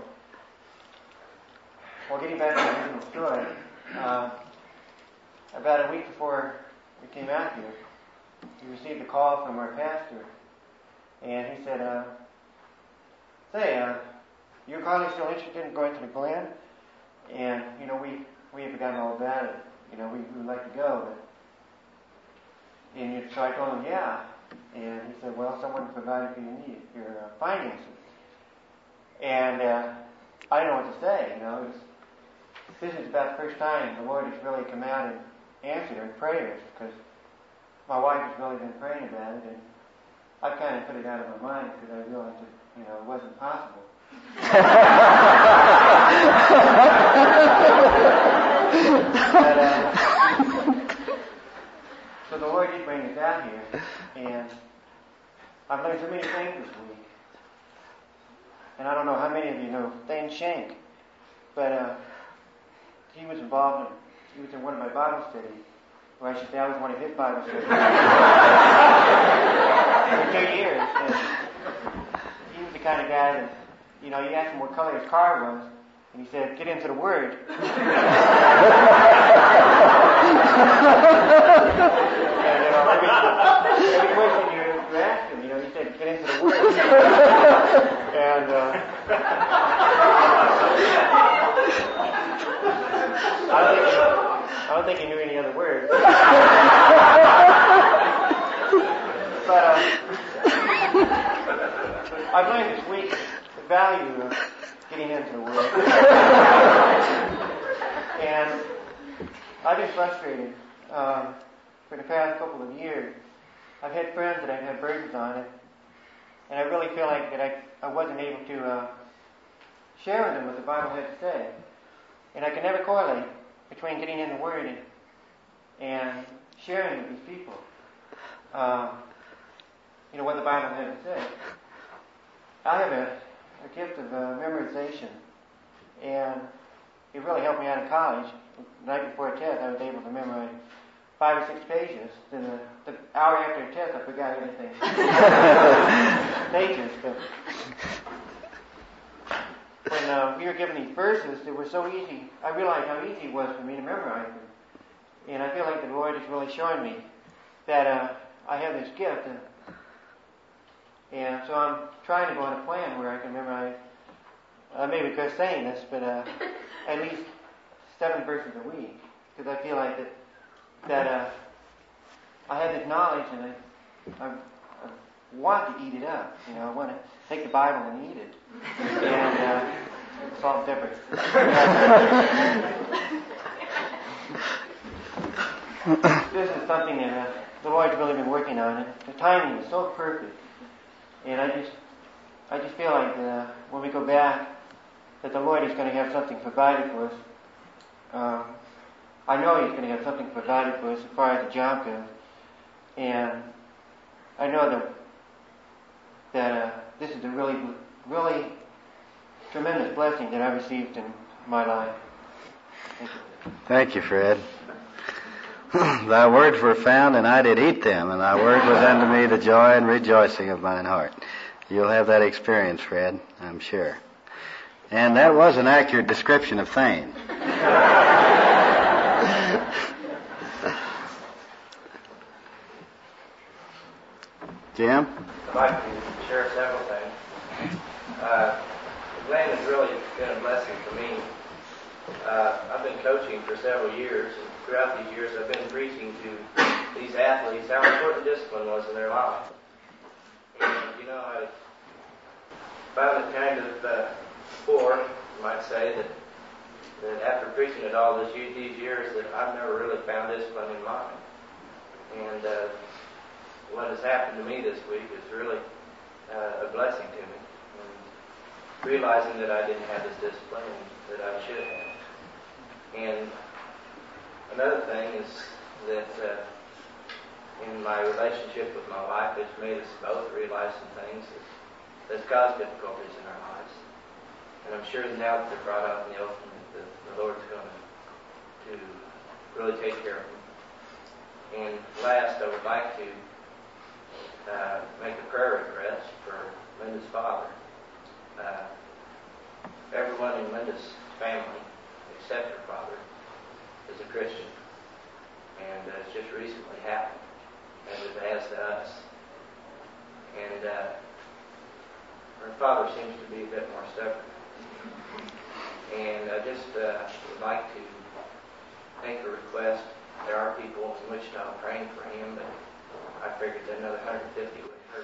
Well, getting back to the original story, uh, about a week before we came out here, we received a call from our pastor, and he said, uh, say, uh, you're probably still interested in going to the Glen? And, you know, we, we have forgotten all about it. You know, we, we would like to go. But, and so I told him, yeah. And he said, well, someone provided for your need, your uh, finances. And uh, I didn't know what to say, you know. It was, this is about the first time the Lord has really come out and answered our prayers, because my wife has really been praying about it, and I kind of put it out of my mind because I realized that, you know, it wasn't possible. but, uh, so the Lord did bring us out here, and I've learned so many things this week. And I don't know how many of you know Thane Shank, but uh, he was involved in, he was in one of my Bible studies, or I should say I was one of his Bible studies for two years. And he was the kind of guy that, you know, you asked him what color his car was, and he said, get into the Word. and, you know, every, every said, get into the Word. and uh, I, don't think he, I don't think he knew any other words. But uh, I've learned this week the value of getting into the Word. And I've been frustrated um, for the past couple of years. I've had friends that I've had burdens on it, and I really feel like that I, I wasn't able to uh, share with them what the Bible had to say. And I can never correlate between getting in the Word and, and sharing with these people, um, you know, what the Bible had to say. I have a, a gift of uh, memorization, and it really helped me out in college. The night before a test, I was able to memorize five or six pages. Then the, the hour after a test, I forgot everything. pages, but when uh, we were given these verses, they were so easy. I realized how easy it was for me to memorize them, and I feel like the Lord is really showing me that uh, I have this gift, and, and so I'm trying to go on a plan where I can memorize. I may regret saying this, but uh, at least seven verses a week, because I feel like that that uh, I have this knowledge, and I, I, I want to eat it up. You know, I want to take the Bible and eat it, and uh, salt and pepper. This is something that uh, the Lord's really been working on, and the timing is so perfect. And I just, I just feel like uh, when we go back, that the Lord is going to have something provided for us. Um, I know He's going to have something provided for us as far as the job goes, and I know that that uh, this is a really, really tremendous blessing that I received in my life. Thank you. Thank you, Fred. Thy words were found, and I did eat them, and thy word was unto me the joy and rejoicing of mine heart. You'll have that experience, Fred, I'm sure. And that was an accurate description of Thane. Jim? I'd like to share several things. Uh, Glenn has really been a blessing for me. Uh, I've been coaching for several years, and throughout these years I've been preaching to these athletes how important discipline was in their life. And, you know, I found it kind of uh, poor, you might say, that, that after preaching it all this, these years, that I've never really found discipline in mine. And uh, what has happened to me this week is really uh, a blessing to me. And realizing that I didn't have this discipline that I should have. And another thing is that uh, in my relationship with my wife, it's made us both realize some things that there's God's difficulties in our lives. And I'm sure now that they're brought out in the open, that the Lord's going to, to really take care of them. And last, I would like to uh, make a prayer request for Linda's father. Uh, everyone in Linda's family, except her father, is a Christian. And uh, it's just recently happened, as it has to us. And uh, her father seems to be a bit more stubborn. And I just uh, would like to make a request. There are people in Wichita praying for him, but I figured that another one hundred fifty wouldn't hurt.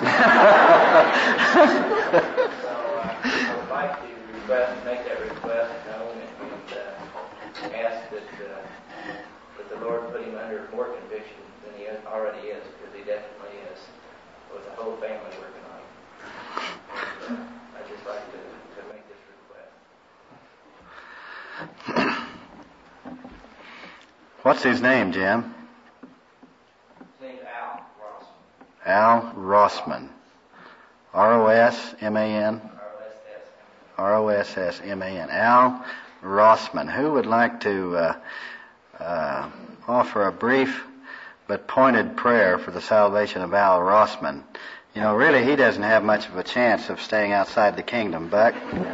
So uh, I would like to request, make that request known, and uh, ask that, uh, that the Lord put him under more conviction than he already is, because he definitely is, with the whole family working on him. And, uh, I'd just like to, to make this request. What's his name, Jim? His name's Al Rossman. Al Rossman. R O S M A N? R O S S M A N. Al Rossman. Who would like to uh, uh, offer a brief but pointed prayer for the salvation of Al Rossman? You know, really, he doesn't have much of a chance of staying outside the kingdom, Buck.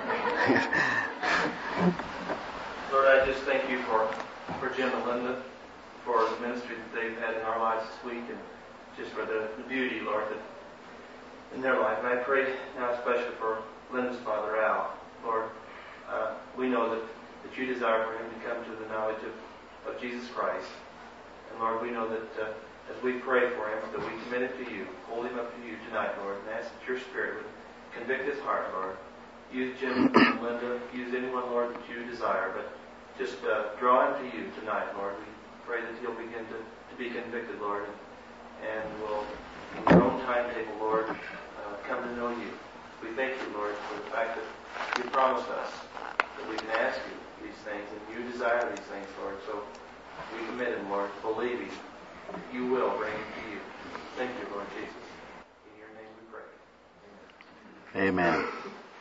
Lord, I just thank you for, for Jim and Linda, for the ministry that they've had in our lives this week, and just for the, the beauty, Lord, that in their life. And I pray now especially for Linda's father, Al. Lord, uh, we know that, that you desire for him to come to the knowledge of, of Jesus Christ. And Lord, we know that uh, as we pray for him, that we commit it to you, hold him up to you tonight, Lord, and ask that your Spirit would convict his heart, Lord. Use Jim and Linda, use anyone, Lord, that you desire, but just uh, draw him to you tonight, Lord. We pray that he'll begin to, to be convicted, Lord, and, and will, in your own timetable, Lord, uh, come to know you. We thank you, Lord, for the fact that you promised us that we can ask you these things, and you desire these things, Lord. So we commit him, Lord, believing you will bring it to you. Thank you, Lord Jesus. In your name we pray. Amen. Amen.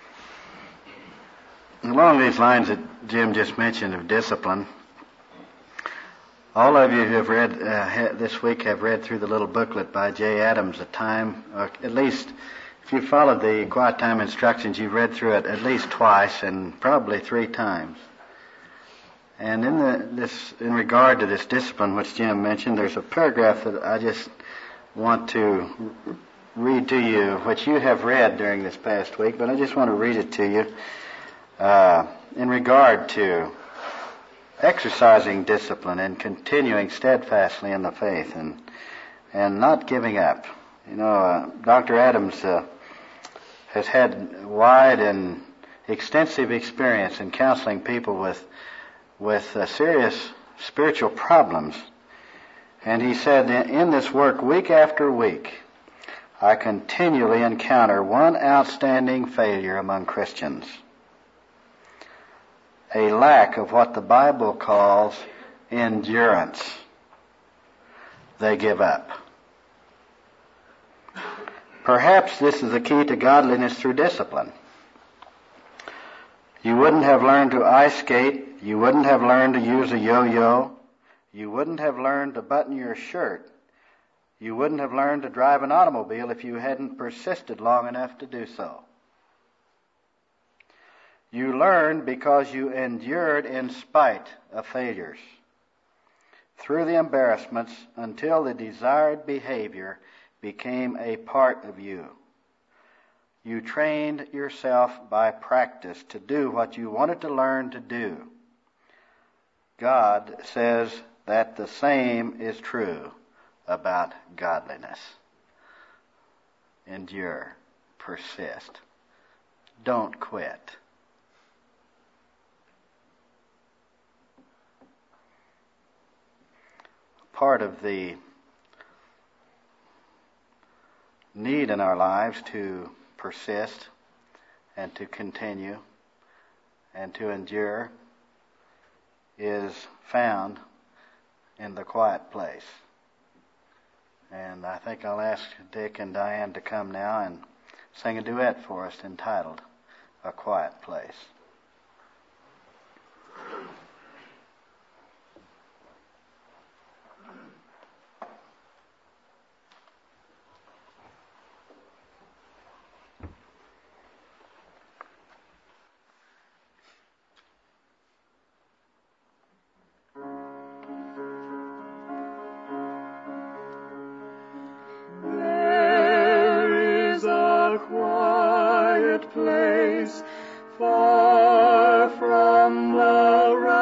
Along these lines that Jim just mentioned of discipline, all of you who have read uh, ha- this week have read through the little booklet by Jay Adams, A Time, or at least if you followed the quiet time instructions, you've read through it at least twice and probably three times. And in the, this, in regard to this discipline which Jim mentioned, there's a paragraph that I just want to read to you, which you have read during this past week, but I just want to read it to you. Uh, in regard to exercising discipline and continuing steadfastly in the faith and and not giving up. You know, uh, Doctor Adams uh, has had wide and extensive experience in counseling people with with uh, serious spiritual problems. And he said, in this work, week after week, I continually encounter one outstanding failure among Christians. A lack of what the Bible calls endurance. They give up. Perhaps this is the key to godliness through discipline. You wouldn't have learned to ice skate. You wouldn't have learned to use a yo-yo. You wouldn't have learned to button your shirt. You wouldn't have learned to drive an automobile if you hadn't persisted long enough to do so. You learned because you endured in spite of failures, through the embarrassments until the desired behavior became a part of you. You trained yourself by practice to do what you wanted to learn to do. God says that the same is true about godliness. Endure, persist, don't quit. Part of the need in our lives to persist and to continue and to endure is found in the quiet place. And I think I'll ask Dick and Diane to come now and sing a duet for us entitled A Quiet Place. Far from the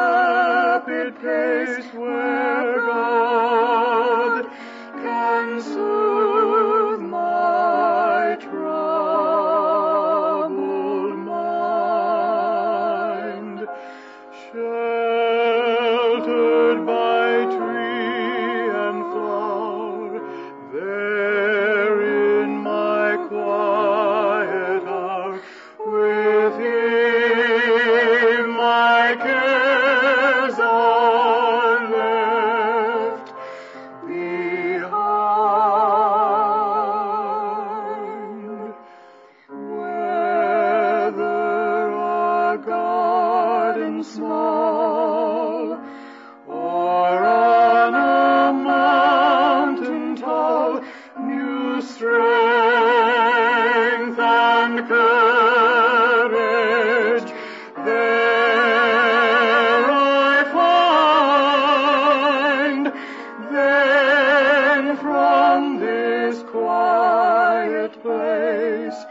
place.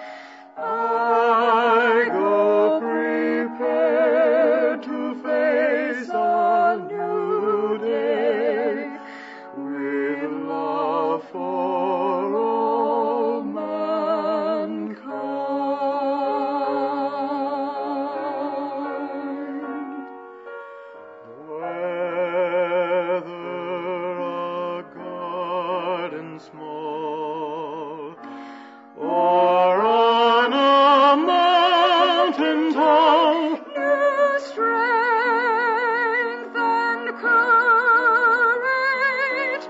I go prepared to face a new day with love for all mankind. Whether a garden small or on a mountain tall, new strength and courage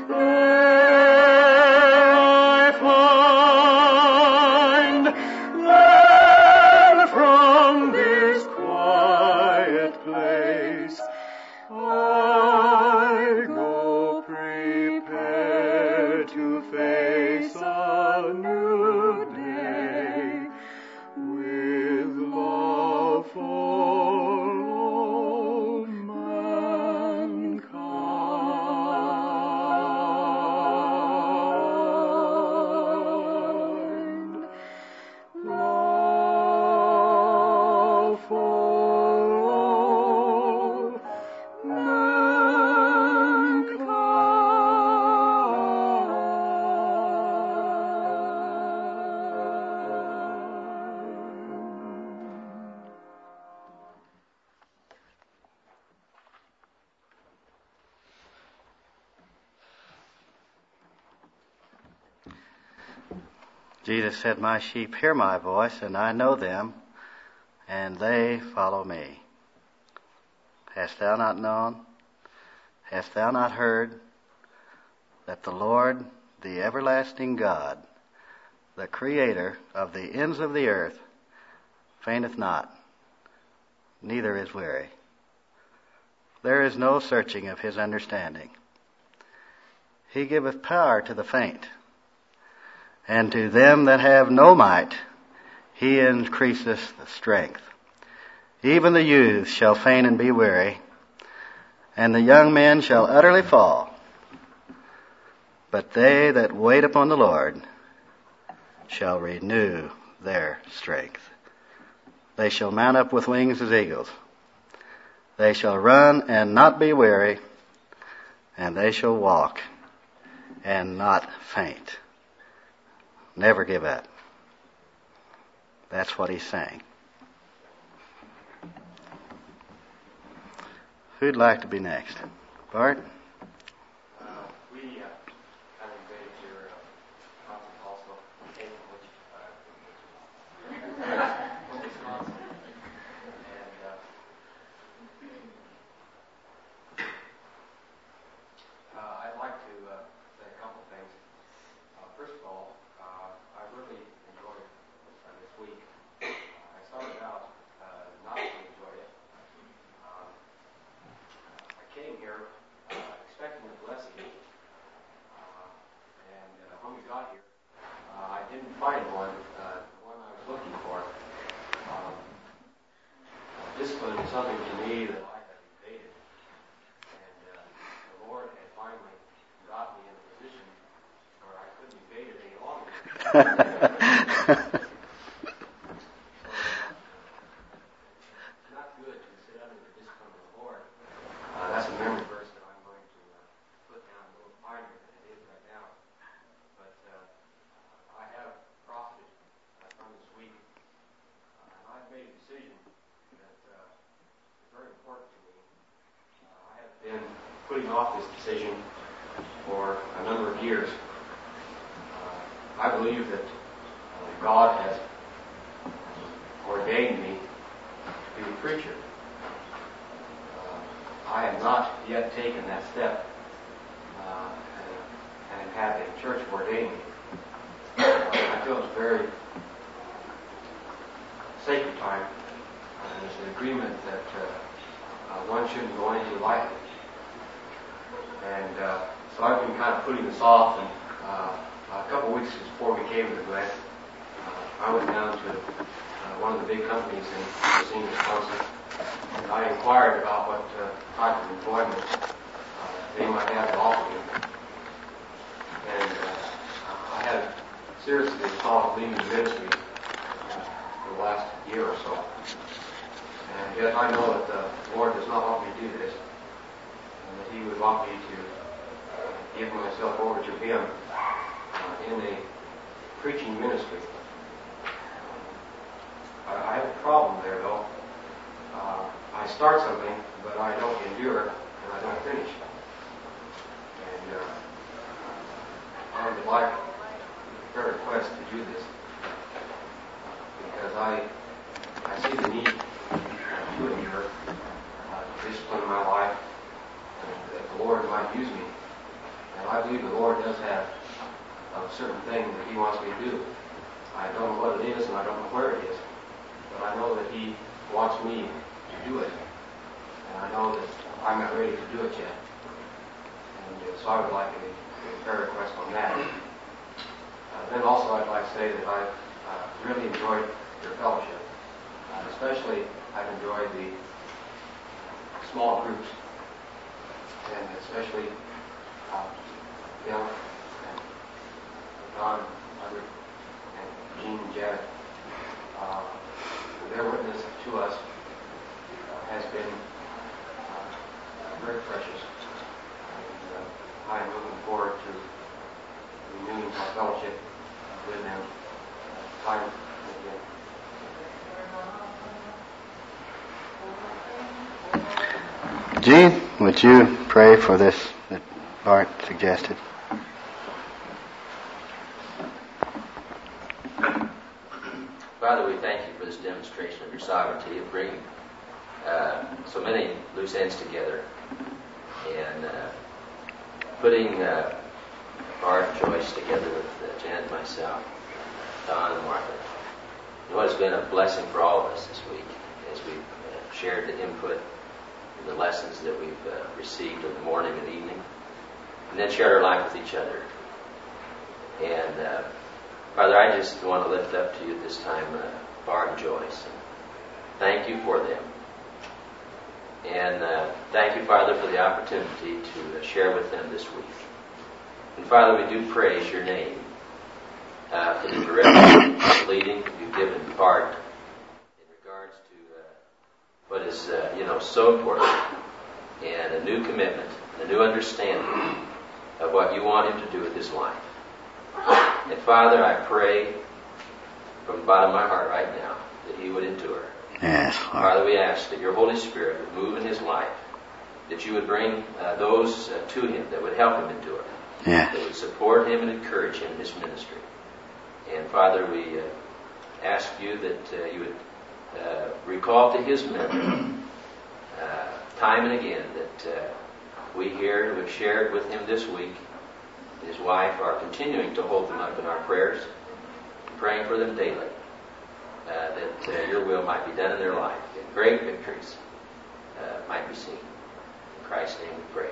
there I find. Then from this quiet place I go prepared to face a new day with love for all mankind. Love for all Jesus said, "My sheep hear my voice, and I know them, and they follow me." Hast thou not known? Hast thou not heard that the Lord, the everlasting God, the Creator of the ends of the earth, fainteth not, neither is weary? There is no searching of his understanding. He giveth power to the faint, and to them that have no might he increaseth the strength. Even the youth shall faint and be weary, and the young men shall utterly fall. But they that wait upon the Lord shall renew their strength. They shall mount up with wings as eagles. They shall run and not be weary, and they shall walk and not faint. Never give up. That's what he's saying. Who'd like to be next? Bart? Uh, we uh, kind of invaded your uh, conference also, came from which, uh, from Wisconsin. And uh, uh, I'd like to uh, say a couple of things. Uh, first of all, uh, I really enjoyed uh, this week. Uh, I started out uh, not to enjoy it. Um, I came here uh, expecting a blessing, uh, and uh, when we got here, uh, I didn't find one, uh, the one I was looking for. Um, discipline is something to me that I have evaded, and uh, the Lord had finally got me in a position where I couldn't evade it any longer. So, uh, it's not good to sit under the discipline of the Lord. Uh, that's a memory verse that I'm going to uh, put down a little finer than it is right now. But uh, I have profited uh, from this week, uh, and I've made a decision that uh, is very important to me. Uh, I have been putting off this decision for a number of years. Uh, I believe that uh, God has ordained me to be a preacher. I have not yet taken that step uh, and, and had a church ordain me. Uh, I feel it's a very sacred time, and it's an agreement that uh, uh, one shouldn't go into lightly. And uh, so I've been kind of putting this off, and uh, a couple of weeks before we came to the Glen, uh, I went down to uh, one of the big companies in Racine, Wisconsin, and I inquired about what uh, type of employment uh, they might have to offer me. And uh, I had seriously thought of leaving the ministry uh, for the last year or so. And yet I know that the Lord does not want me to do this, and that He would want me to uh, give myself over to Him uh, in a preaching ministry. I, I have a problem there, though. Uh, I start something, but I don't endure it, and I don't finish. And uh, I would like a prayer request to do this, because I I see the need to endure, uh, to discipline my life, and that the Lord might use me. And I believe the Lord does have a certain thing that He wants me to do. I don't know what it is, and I don't know where it is, but I know that He wants me to do it. And I know that I'm not ready to do it yet. And uh, so I would like a, a prayer request on that. Uh, then also I'd like to say that I've uh, really enjoyed your fellowship. Uh, especially I've enjoyed the small groups. And especially uh, Bill and Don, Margaret, and Jean and Janet. Uh, their witness to us uh, has been uh, very precious. And uh, I am looking forward to renewing our fellowship with them uh, time and again. Gene, would you pray for this that Bart suggested? Father, we thank you for this demonstration of your sovereignty of bringing uh, so many loose ends together and uh, putting uh, Bart and Joyce together with uh, Janet and myself, Don and Martha. You know, it's been a blessing for all of us this week as we've uh, shared the input and the lessons that we've uh, received in the morning and evening, and then shared our life with each other. And uh, Father, I just want to lift up to you at this time uh, Bart and Joyce. And thank you for them. And uh, thank you, Father, for the opportunity to uh, share with them this week. And Father, we do praise your name uh, for the direction and leading you've given Bart in regards to uh, what is, uh, you know, so important, and a new commitment, a new understanding of what you want him to do with his life. And Father, I pray from the bottom of my heart right now that he would endure. Yes, Lord. Father, we ask that your Holy Spirit would move in his life, that you would bring uh, those uh, to him that would help him endure, yes, that would support him and encourage him in his ministry. And Father, we uh, ask you that uh, you would uh, recall to his memory uh, time and again that uh, we here who have shared with him this week, his wife, are continuing to hold them up in our prayers, praying for them daily, uh, that uh, your will might be done in their life, and great victories uh, might be seen. In Christ's name we pray.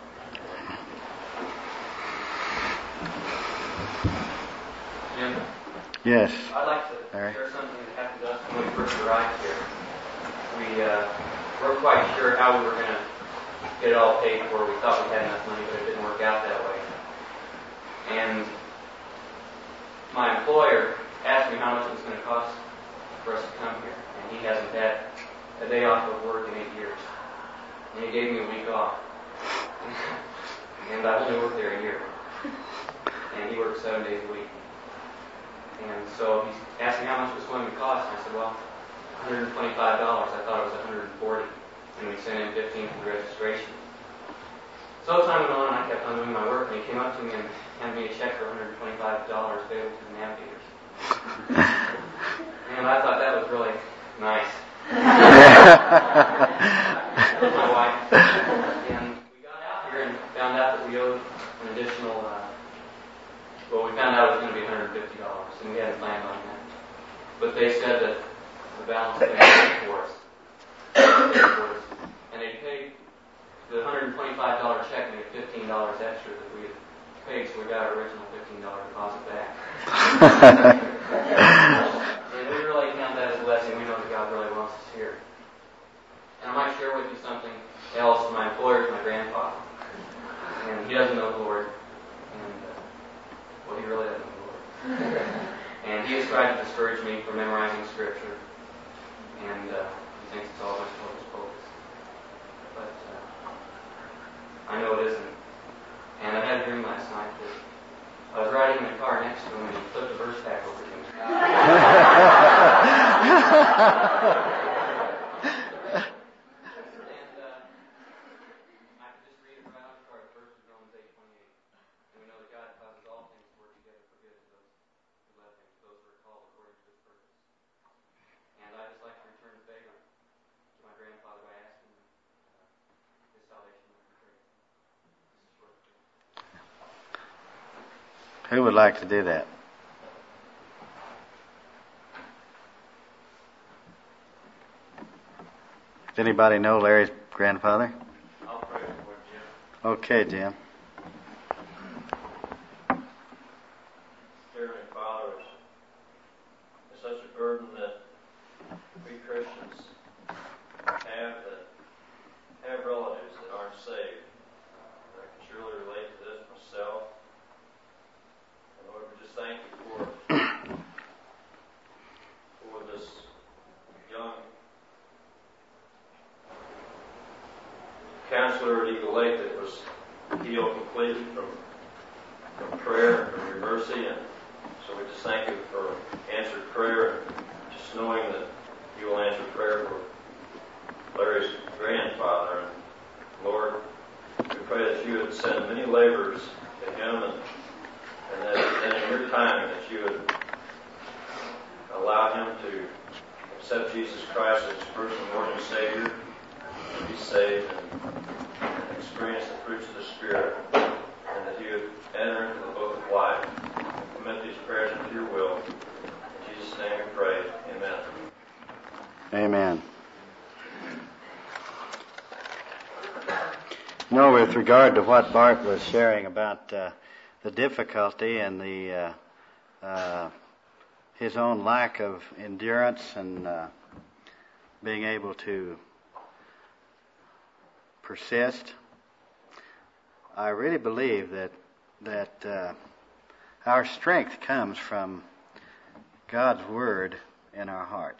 Jim? Yes. I'd like to Larry. share something that happened to us when we first arrived here. We uh, weren't quite sure how we were going to get it all paid for. We thought we had enough money, but it didn't work out that way. And my employer asked me how much it was going to cost for us to come here. And he hasn't had a day off of work in eight years. And he gave me a week off. And I've only worked there a year. And he works seven days a week. And so he asked me how much it was going to cost. And I said, well, one hundred twenty-five dollars. I thought it was one hundred forty dollars. And we sent in fifteen for the registration. So time went on, and I kept on doing my work, and he came up to me and handed me a check for one hundred twenty-five dollars payable to the navigators. And I thought that was really nice. That was my wife. And we got out here and found out that we owed an additional, uh, well, we found out it was going to be one hundred fifty dollars, and we hadn't planned on that. But they said that the balance was going to pay for us. And they paid the one hundred twenty-five dollars check, made fifteen dollars extra that we had paid, so we got our original fifteen dollars deposit back. And we really count that as a blessing. We know that God really wants us here. And I might share with you something else. My employer is my grandfather. And he doesn't know the Lord. And, uh, well, he really doesn't know the Lord. And he has tried to discourage me from memorizing Scripture. And uh, he thinks it's all a bunch of hocus pocus. But uh, I know it isn't. And I had a dream last night that I was riding in the car next to him and he flipped the verse back over to me. Who would like to do that? Does anybody know Larry's grandfather? I'll pray for Jim. Okay, Jim. Dear Heavenly Father, it's such a burden that we Christians have that have relatives that aren't saved. I can surely relate to this myself. And Lord, we just thank you for for this young counselor at Eagle Lake that was healed completely from from prayer and from your mercy. And so we just thank you for answered prayer, and just knowing that you will answer prayer for Larry's grandfather. And Lord, we pray that you would send many laborers to him, and, and that then in your time that you would allow him to accept Jesus Christ as his first and Lord and Savior, and be saved and, and experience the fruits of the Spirit, and that he would enter into the book of life. We commit these prayers into your will. In Jesus' name we pray. Amen. Amen. No, with regard to what Bart was sharing about uh, the difficulty and the uh, uh, his own lack of endurance and uh, being able to persist, I really believe that that uh, our strength comes from God's Word in our hearts.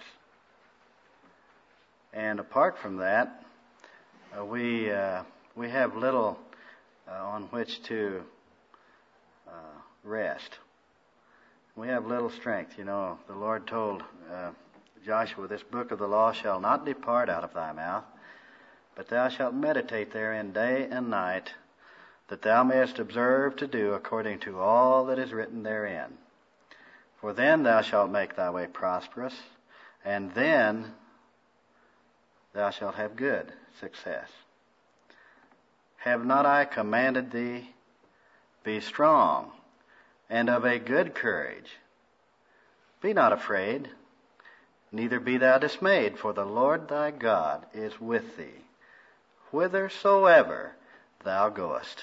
And apart from that, uh, we uh, we have little uh, on which to uh, rest. We have little strength. You know, the Lord told uh, Joshua, "This book of the law shall not depart out of thy mouth, but thou shalt meditate therein day and night, that thou mayest observe to do according to all that is written therein. For then thou shalt make thy way prosperous, and then thou shalt have good success. Have not I commanded thee? Be strong, and of a good courage. Be not afraid, neither be thou dismayed, for the Lord thy God is with thee, whithersoever thou goest."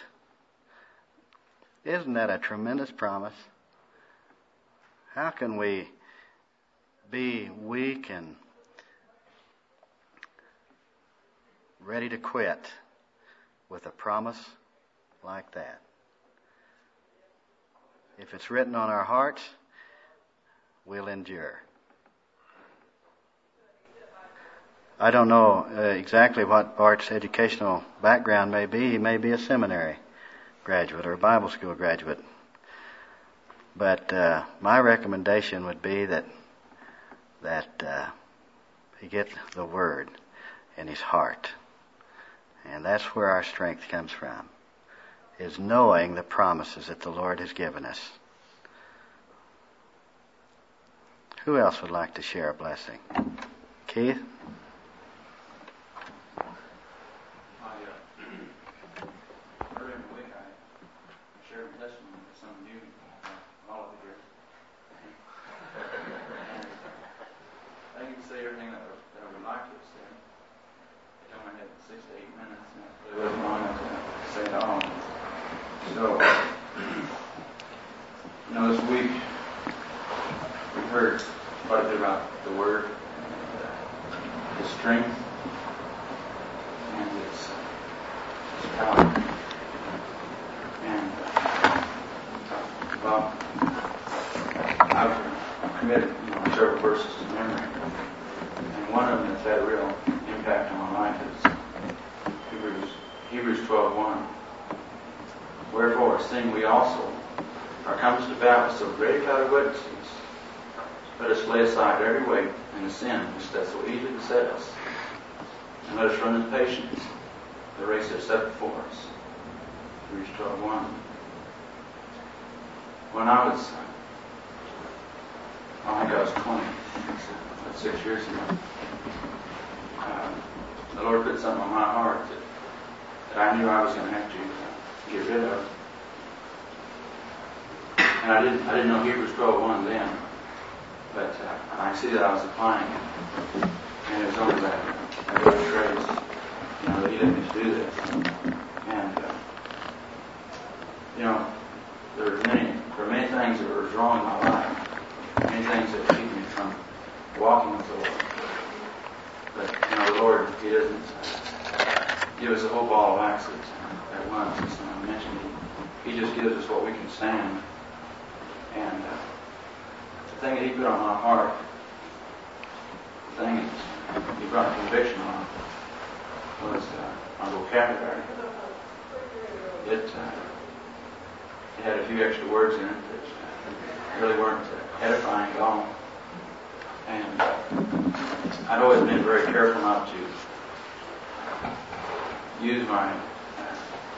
Isn't that a tremendous promise? How can we be weak and ready to quit with a promise like that? If it's written on our hearts, we'll endure. I don't know uh, exactly what Bart's educational background may be. He may be a seminary graduate or a Bible school graduate. But uh, my recommendation would be that that uh, he get the Word in his heart. And that's where our strength comes from, is knowing the promises that the Lord has given us. Who else would like to share a blessing? Keith? So, you know, this week we've heard quite a bit about the Word, the strength, and its, its power. And, well, I've Wherefore sing we also, are come to battle so great a cloud of witnesses. Let us lay aside every weight and the sin which does so easily beset us, and let us run in patience the race that's set before us. Hebrews twelve one. When I was, I think I was twenty, that's six years ago, uh, the Lord put something on my heart that, that I knew I was going to have to uh, get rid of. And I didn't, I didn't know Hebrews twelve one then, but uh, I see that I was applying it. And it was only that I got a trace, you know, that He led me to do this. And, uh, you know, there are many, there are many things that were wrong in my life, many things that keep me from walking with the Lord. But, you know, the Lord, He doesn't give us a whole ball of wax at, at once, as I mentioned. He, he just gives us what we can stand. And uh, the thing that He put on my heart, the thing that He brought conviction on, was uh, our vocabulary. It, uh, it had a few extra words in it that really weren't uh, edifying at all. And uh, I'd always been very careful not to use my uh,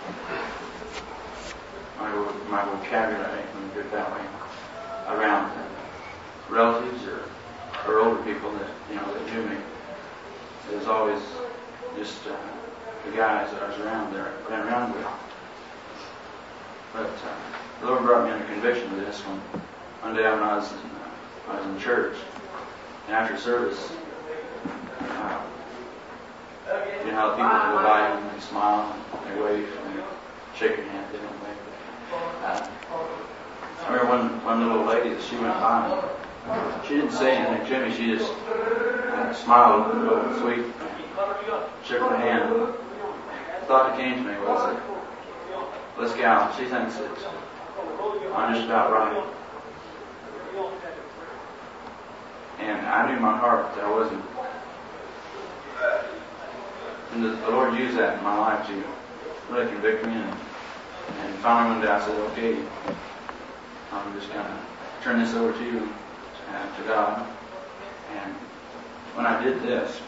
my, my vocabulary, let me put it that way, around uh, relatives or, or older people that, you know, that knew me. It was always just uh, the guys that I was around there, ran around with. But uh, the Lord brought me under conviction of this one. One day when I was in, uh, I was in church, and after service, uh, you know how people go by and they smile and they wave and they shake your hand, they don't wave. Uh, I remember one, one little lady that she went by. She didn't say anything to me. She just uh, smiled a little sweet, shook her hand. The thought that came to me was that this gal, she thinks that I'm just about right. And I knew in my heart that I wasn't. And the, the Lord used that in my life to really convict me. And, and finally one day I said, okay, I'm just going to turn this over to you, uh, to God. And when I did this,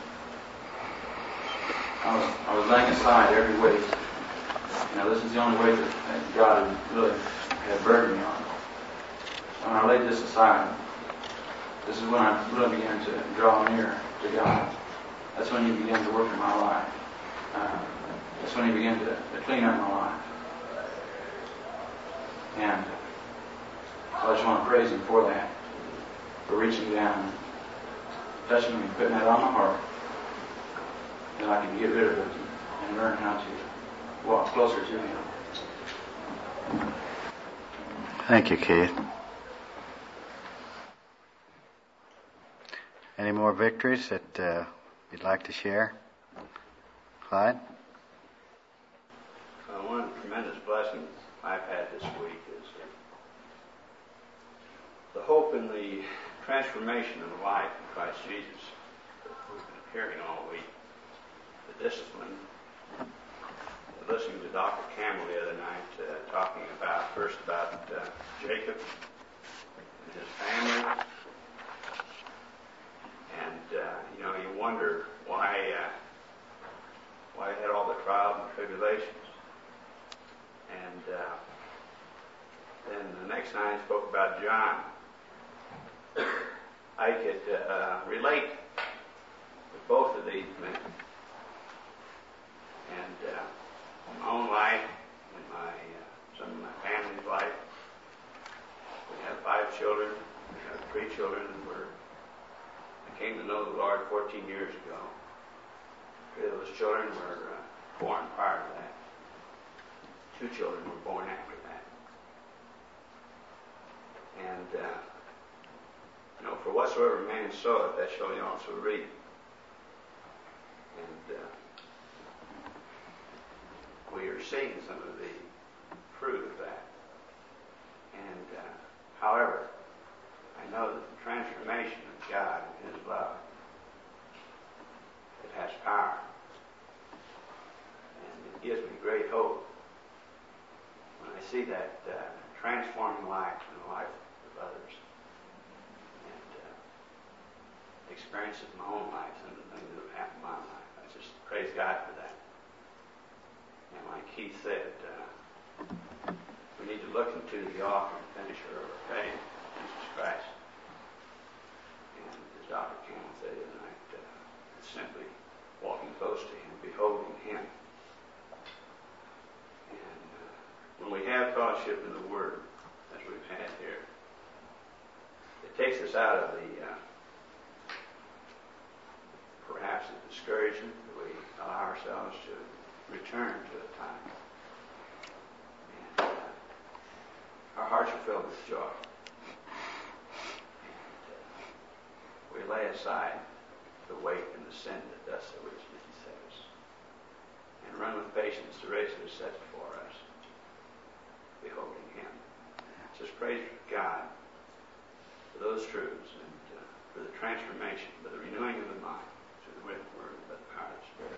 I was I was laying aside every weight. You know, this is the only weight that, that God had really had burdened me on. When I laid this aside, this is when I really began to draw near to God. That's when He began to work in my life. Uh, that's when He began to, to clean up my life. And I just want to praise Him for that, for reaching down, touching me, putting that on my heart, that I can get rid of it and learn how to walk closer to Him. Thank you, Keith. Any more victories that uh, you'd like to share? Clyde? Uh, one of the tremendous blessings I've had this week is uh, the hope in the transformation of life in Christ Jesus that we've been hearing all week. The discipline. Listening to Doctor Campbell the other night uh, talking about, first about uh, Jacob and his family. And, uh, you know, you wonder why, uh, why he had all the trials and tribulations. And uh, then the next night he spoke about John. I could uh, relate with both of these men. And uh, in my own life, in my uh, some of my family's life, we have five children. We have three children that were I came to know the Lord fourteen years ago. Three of those children were uh, born prior to that. Two children were born after that. And uh, you know, for whatsoever man soweth, that shall he also reap. And uh, we are seeing some of the fruit of that. And uh, however, I know that the transformation of God and His love, it has power. And it gives me great hope when I see that uh, transforming life in the life of others. And uh, experience it in my own life and the things that have happened in my life. I just praise God for that. And like Keith said, uh, we need to look into the author and finisher of our faith, Jesus Christ. And as Doctor Campbell said tonight, uh, it's simply walking close to Him, beholding Him. And uh, when we have fellowship in the Word, as we've had here, it takes us out of the uh, perhaps the discouragement that we allow ourselves to return to at times. And uh, our hearts are filled with joy. And uh, we lay aside the weight and the sin that does so easily beset us, and run with patience the race that is set before us, beholding Him. Just praise God for those truths and uh, for the transformation, for the renewing of the mind through the written word, by the power of the Spirit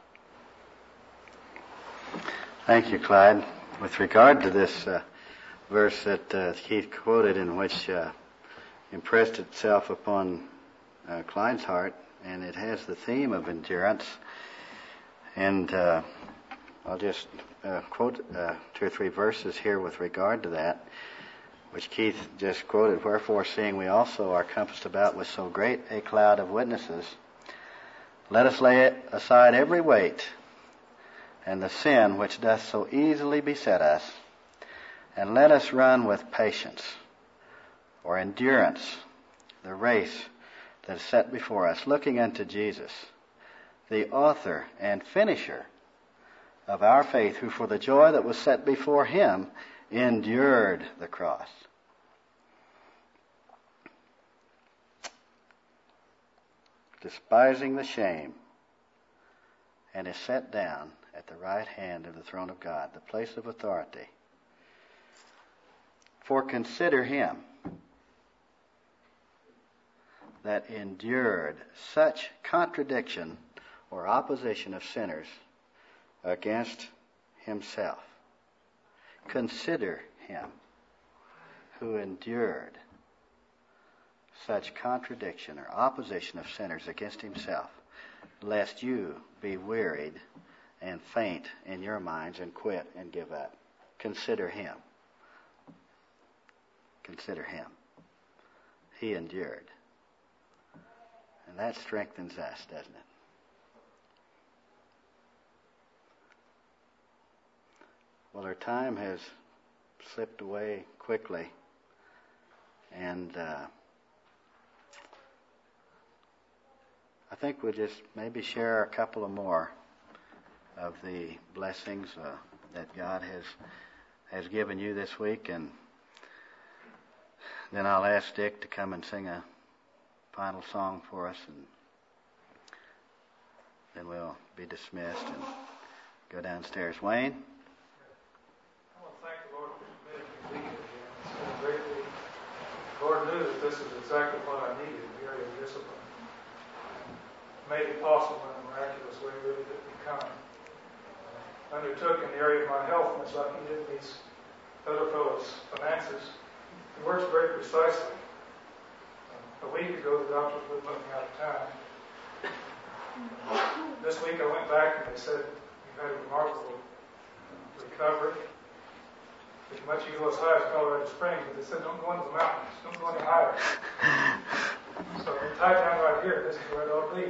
of God. Thank you, Clyde. With regard to this uh, verse that uh, Keith quoted, in which uh, impressed itself upon uh, Clyde's heart, and it has the theme of endurance. And uh, I'll just uh, quote uh, two or three verses here with regard to that, which Keith just quoted. Wherefore, seeing we also are compassed about with so great a cloud of witnesses, let us lay aside every weight and the sin which doth so easily beset us, and let us run with patience or endurance the race that is set before us, looking unto Jesus, the author and finisher of our faith, who for the joy that was set before Him endured the cross. Despising the shame, and is set down at the right hand of the throne of God, the place of authority. For consider Him that endured such contradiction or opposition of sinners against Himself. Consider Him who endured such contradiction or opposition of sinners against Himself, lest you be wearied and faint in your minds and quit and give up. Consider Him. Consider Him. He endured. And that strengthens us, doesn't it? Well, our time has slipped away quickly. And uh, I think we'll just maybe share a couple of more of the blessings uh, that God has has given you this week. And then I'll ask Dick to come and sing a final song for us, and then we'll be dismissed and go downstairs. Wayne? I want to thank the Lord for permitting me to be here again. It's been a great week. The Lord knew that this is exactly what I needed, the area of discipline. And made it possible in a miraculous way, really did become. I undertook in the area of my health, much like He did in these other fellows' finances. It works very precisely. A week ago, the doctors wouldn't let me out of town. This week, I went back and they said, "You've had a remarkable recovery. As much you go as high as Colorado Springs," but they said, "Don't go into the mountains. Don't go any higher." So I'm tied down right here. This is where it ought to be.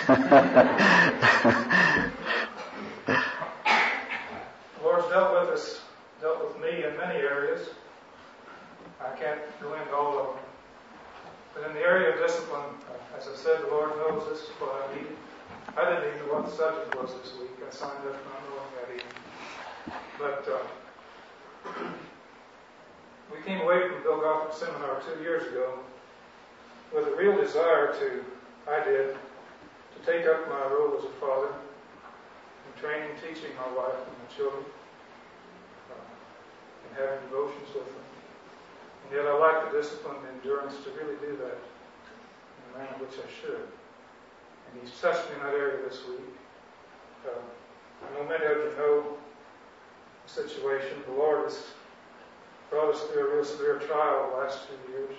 The Lord's dealt with us, dealt with me in many areas. I can't go into all of them. But in the area of discipline, uh, as I said, the Lord knows this is what I needed. I didn't even know what the subject was this week. I signed up not knowing that even. But uh, we came away from Bill Gothard's seminar two years ago with a real desire to, I did, to take up my role as a father in training, teaching my wife and my children, uh, and having devotions with them. And yet I lack the discipline and endurance to really do that in the manner in which I should. And He's touched me in that area this week. Uh, I know many of you know the situation. The Lord has brought us through a real severe trial the last two years.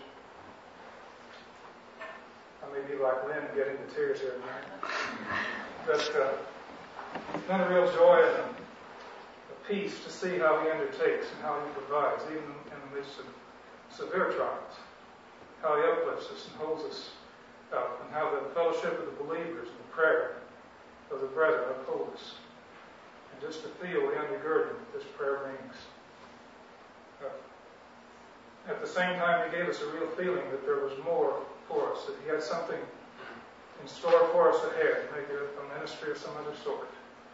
I may be like Lynn, getting the tears here and there. But uh, it's been a real joy and a, a peace to see how He undertakes and how He provides, even in the midst of severe trials. How He uplifts us and holds us up, and how the fellowship of the believers and the prayer of the brethren uphold us. And just to feel the undergirding that this prayer brings. Uh, at the same time, He gave us a real feeling that there was more for us, that He had something in store for us ahead, maybe a ministry of some other sort.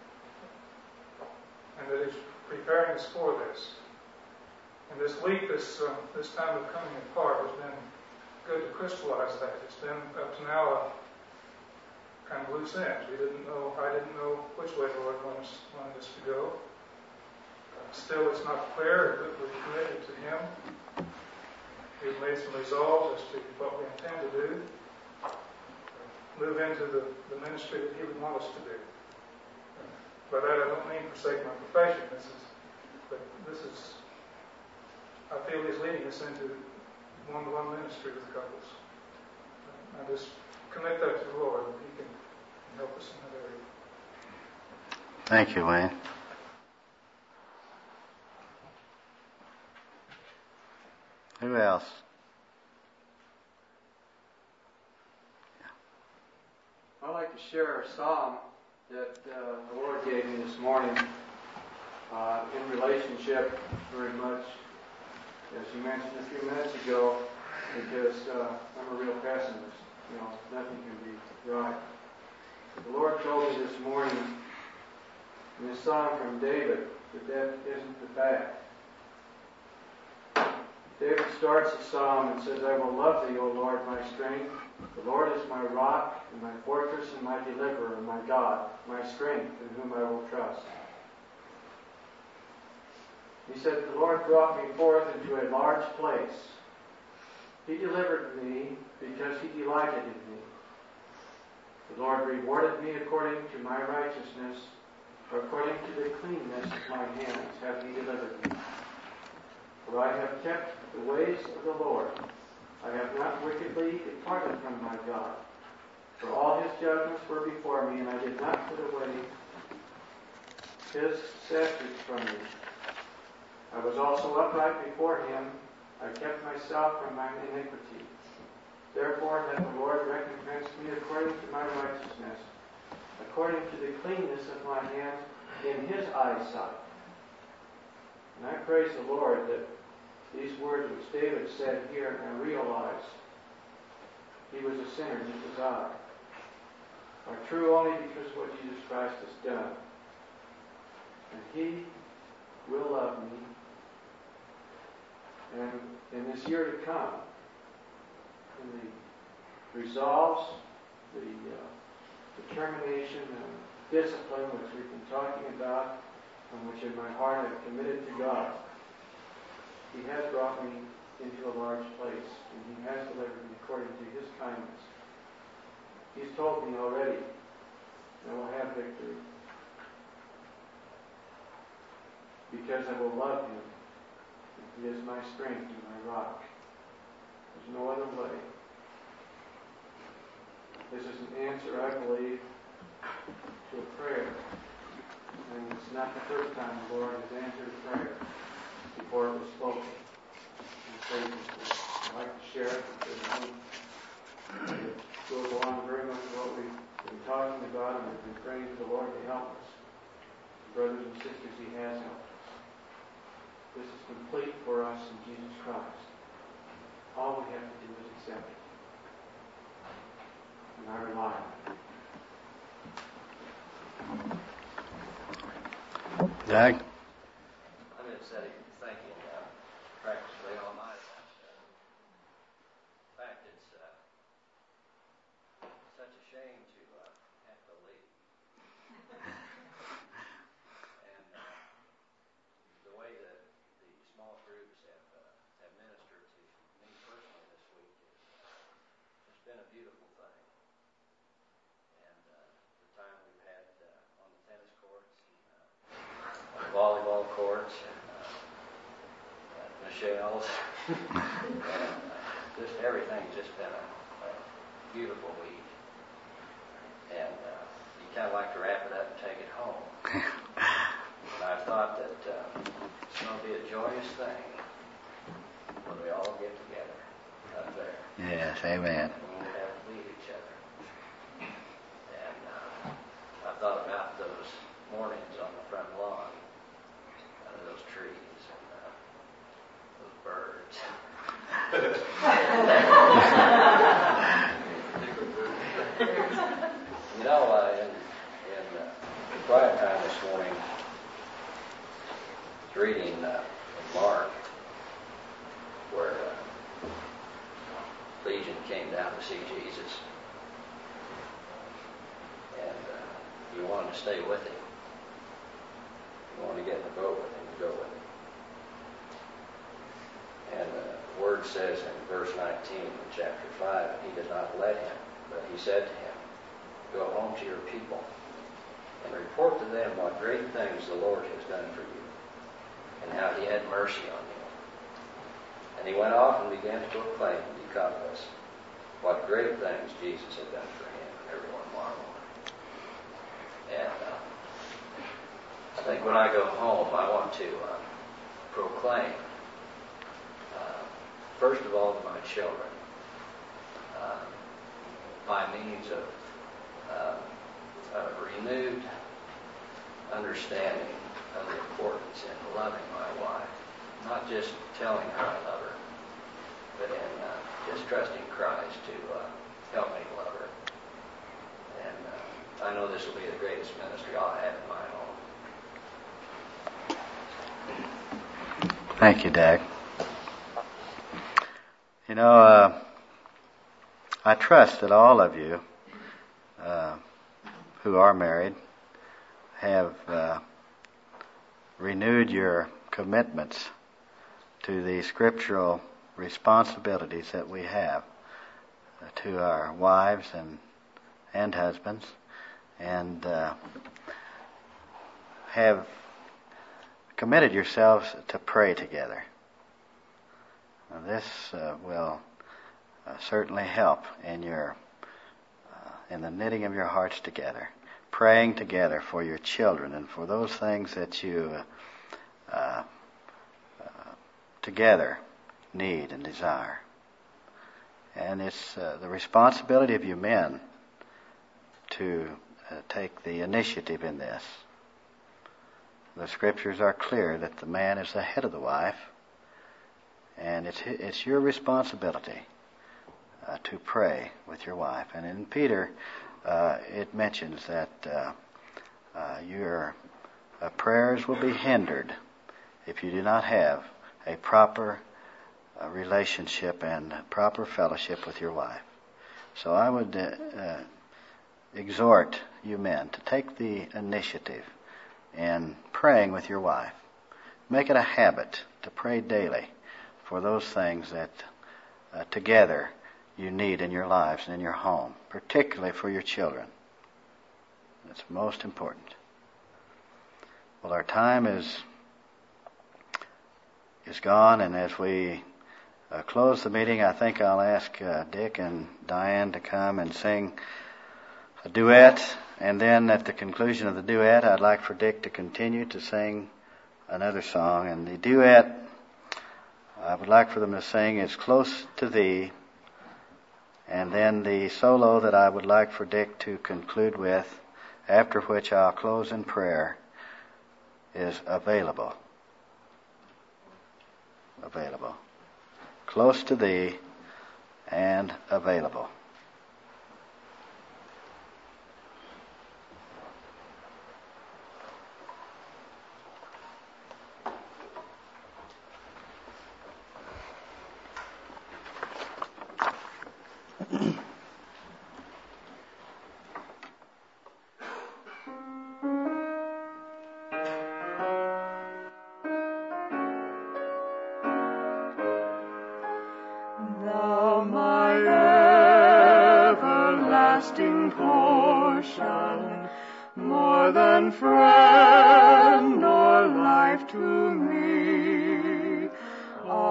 And that He's preparing us for this. And this week, this um, this time of coming apart has been good to crystallize that. It's been up to now a kind of loose ends. We didn't know, I didn't know which way the Lord wanted us, wanted us to go. Uh, still, it's not clear that we're committed to Him. We've made some resolves as to what we intend to do. Move into the, the ministry that He would want us to do. By that, I don't mean forsake my profession. This is, but this is, I feel He's leading us into one-to-one ministry with couples. I just commit that to the Lord, and He can help us in that area. Thank you, Wayne. Who else? I'd like to share a psalm that uh, the Lord gave me this morning uh, in relationship very much, as you mentioned a few minutes ago, because uh, I'm a real pessimist. You know, nothing can be right. The Lord told me this morning in this psalm from David that that isn't the fact. David starts the psalm and says, I will love Thee, O Lord, my strength. The Lord is my rock and my fortress and my deliverer, my God, my strength, in whom I will trust. He said, the Lord brought me forth into a large place. He delivered me because He delighted in me. The Lord rewarded me according to my righteousness, according to the cleanness of my hands hath He delivered me. For I have kept the ways of the Lord. I have not wickedly departed from my God. For all His judgments were before me, and I did not put away His statutes from me. I was also upright before Him. I kept myself from mine iniquity. Therefore hath the Lord recompensed me according to my righteousness, according to the cleanness of my hands in His eyesight. And I praise the Lord that these words which David said here, and I realize he was a sinner just as I, are true only because of what Jesus Christ has done. And He will love me. And in this year to come, in the resolves, the uh, determination and discipline which we've been talking about, and which in my heart I've committed to God, He has brought me into a large place, and He has delivered me according to His kindness. He's told me already I will have victory, because I will love Him. He is my strength and my rock. There's no other way. This is an answer, I believe, to a prayer. And it's not the first time the Lord has answered a prayer before it was spoken. And so I'd like to share it because I think it goes along very much with what we've been talking about, and we've been praying to the Lord to help us. Brothers and sisters, He has helped us. This is complete for us in Jesus Christ. All we have to do is accept it. And I rely on it. Doug? I'm in a setting thinking uh, practically all night about that. In fact, it's uh, such a shame to uh, have to leave. And uh, the way that the small groups have, uh, have ministered to me personally this week is uh, it's been a beautiful thing. And uh, the time we've had uh, on the tennis courts and uh, volleyball courts and uh, shells. And uh, just everything's just been a, a beautiful week. And uh, you kind of like to wrap it up and take it home. And I thought that uh, it's going to be a joyous thing when we all get together up there. Yes, amen. And we have to leave each other. And uh, I thought about those mornings on the front lawn, under those trees and uh, those birds. You know, uh, in, in uh, quiet time this morning, I was reading uh, in Mark, where uh, Legion came down to see Jesus, and uh, you wanted to stay with him. You wanted to get in the boat with him, to go with him. And uh, the word says in verse nineteen in chapter five, he did not let him, but he said to him, go home to your people and report to them what great things the Lord has done for you and how he had mercy on you. And he went off and began to proclaim in Decapolis what great things Jesus had done for him, and everyone marveled. And uh, I think when I go home, I want to uh, proclaim, uh, first of all, to my children, uh, by means of uh, a renewed understanding of the importance in loving my wife. Not just telling her I love her, but in uh, just trusting Christ to uh, help me love her. And uh, I know this will be the greatest ministry I'll have in my home. Thank you, Dag. You know, uh, I trust that all of you uh, who are married have uh, renewed your commitments to the scriptural responsibilities that we have uh, to our wives and and husbands, and uh, have committed yourselves to pray together. Now, this uh, will uh, certainly help in your uh, in the knitting of your hearts together, praying together for your children and for those things that you uh, uh, together need and desire. And it's uh, the responsibility of you men to uh, take the initiative in this. The scriptures are clear that the man is the head of the wife, and it's it's your responsibility uh, to pray with your wife. And in Peter, uh, it mentions that uh, uh, your uh, prayers will be hindered if you do not have a proper uh, relationship and proper fellowship with your wife. So I would uh, uh, exhort you men to take the initiative in praying with your wife. Make it a habit to pray daily for those things that uh, together you need in your lives and in your home, particularly for your children. That's most important. Well, our time is is gone, and as we uh, close the meeting, I think I'll ask uh, Dick and Diane to come and sing a duet, and then at the conclusion of the duet, I'd like for Dick to continue to sing another song. And the duet I would like for them to sing is Close to Thee, and then the solo that I would like for Dick to conclude with, after which I'll close in prayer, is Available. Available. Close to Thee and Available. Thou my everlasting portion, more than friend nor life to me,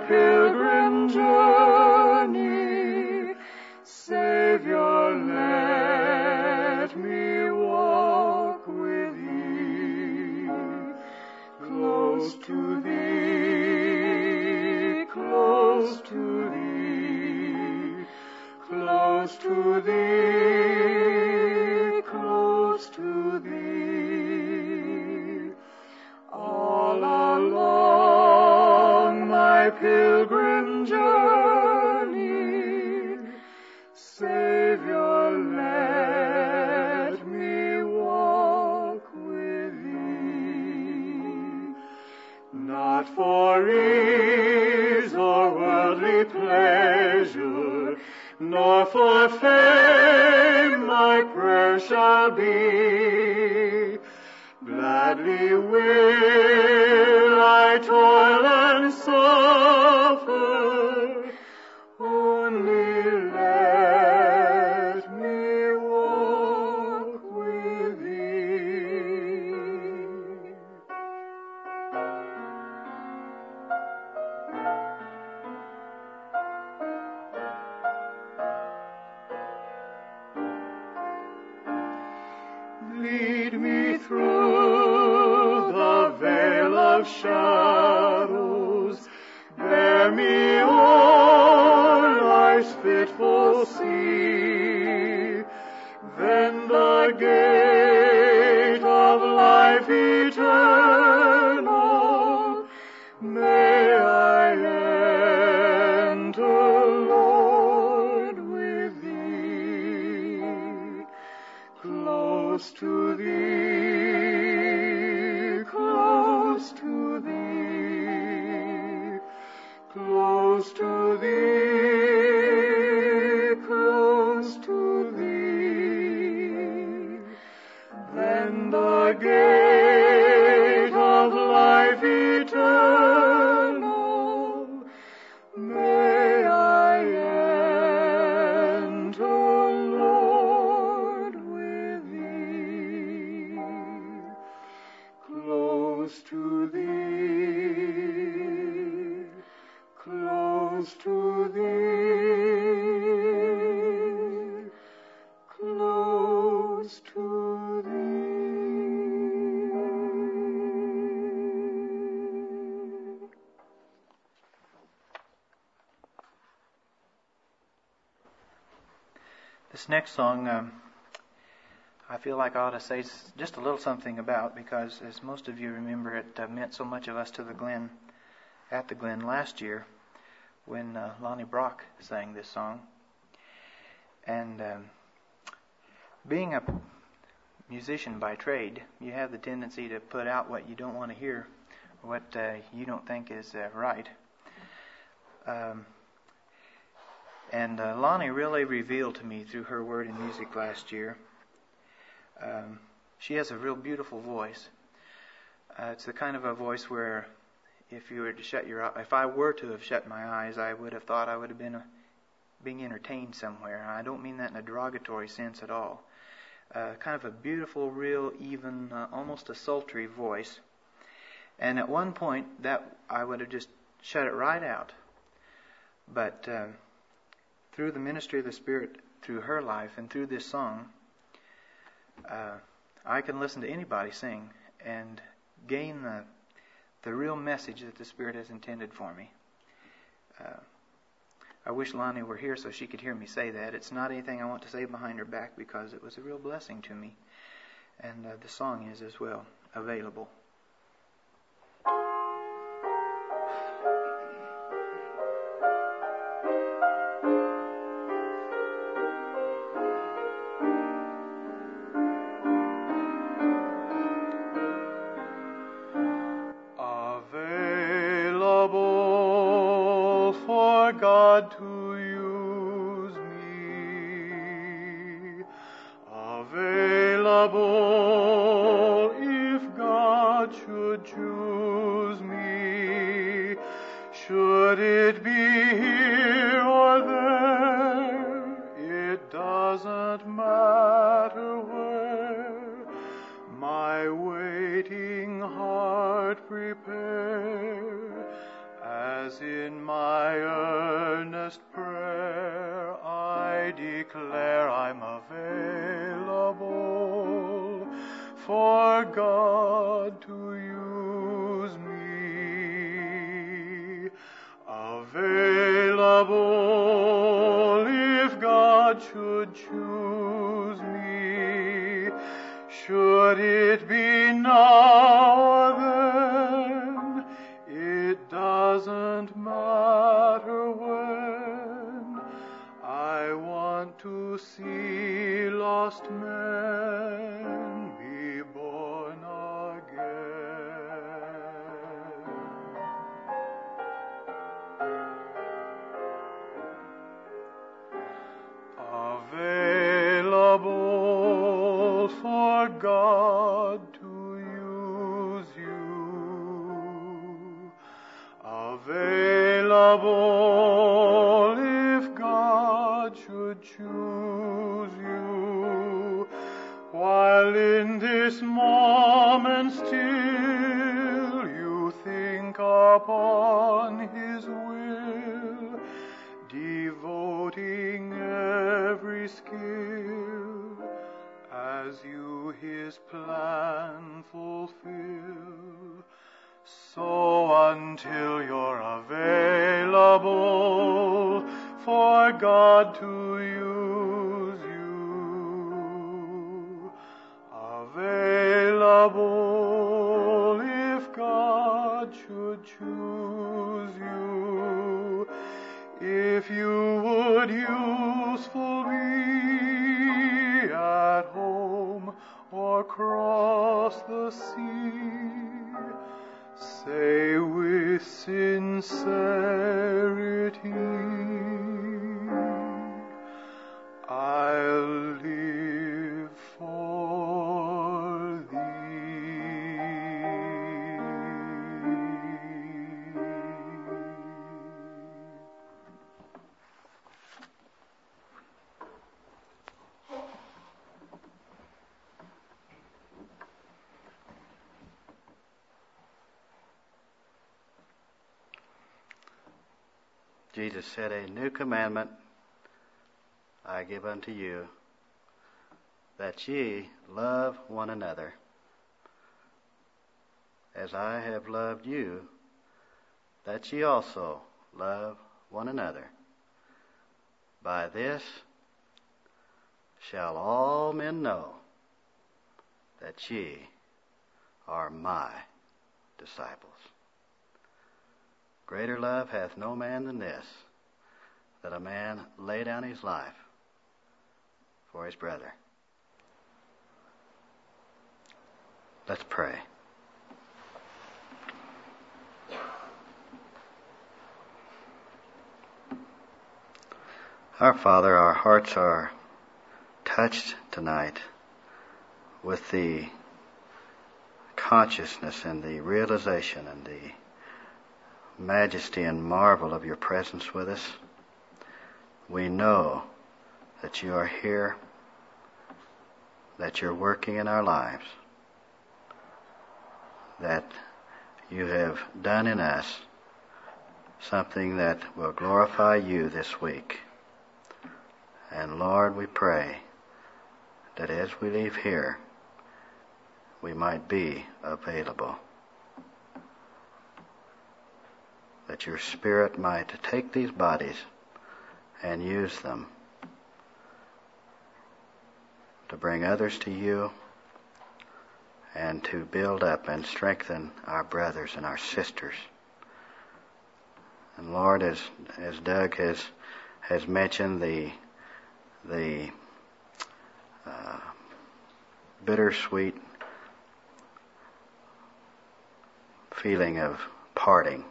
pilgrim journey. Savior, let me walk with thee, close to thee, close to thee, close to thee, close to thee. All along my pilgrim journey, Savior, let me walk with thee. Not for ease or worldly pleasure, nor for fame my prayer shall be. Gladly will I toil and suffer, only let me walk with thee. Lead me through the vale of shadows, bear me o'er life's fitful sea, then the gate of life eternal may I enter, Lord, with thee. Close to thee, close to thee, close to thee, close to thee. Then the gate of life eternal may I enter, Lord, with thee. Close to thee, close to thee, close to thee. This next song, um, I feel like I ought to say s- just a little something about, because as most of you remember, it uh, meant so much of us to the Glen, at the Glen last year, when uh, Lonnie Brock sang this song. And um, being a musician by trade, you have the tendency to put out what you don't want to hear, or what uh, you don't think is uh, right. Um, and uh, Lonnie really revealed to me through her word and music last year. Um, she has a real beautiful voice. Uh, it's the kind of a voice where, if you were to shut your, if I were to have shut my eyes, I would have thought I would have been a, being entertained somewhere. I don't mean that in a derogatory sense at all. Uh, kind of a beautiful, real, even, uh, almost a sultry voice. And at one point, that I would have just shut it right out. But uh, through the ministry of the Spirit, through her life, and through this song, uh, I can listen to anybody sing and gain the the real message that the Spirit has intended for me. Uh, I wish Lonnie were here so she could hear me say that. It's not anything I want to say behind her back, because it was a real blessing to me. And uh, the song is as well available. Available for God to use me. Available if God should choose me. Should it be here or there, it doesn't matter where. My waiting heart prepare, as As in my earnest prayer I declare I'm available for God to use me. Available if God should choose me. Should it be now or then, it doesn't matter when. I want to see lost men be born again. Available for God to use you. Available if God should choose you. While in this moment still you think upon His will, devoting every skill as you His plan fulfill. So until you're available for God to use you, available if God should choose you, if you would useful be at home or cross the sea, say with sincerity, I'll live for Thee. Jesus said, "A new commandment I give unto you, that ye love one another. As I have loved you, that ye also love one another. By this shall all men know that ye are my disciples. Greater love hath no man than this, that a man lay down his life for his brother." Let's pray. Our Father, our hearts are touched tonight with the consciousness and the realization and the majesty and marvel of your presence with us. We know that you are here, that you're working in our lives, that you have done in us something that will glorify you this week. And Lord, we pray that as we leave here, we might be available, that your Spirit might take these bodies and use them to bring others to you and to build up and strengthen our brothers and our sisters. And Lord, as as Doug has has mentioned the the uh, bittersweet feeling of parting,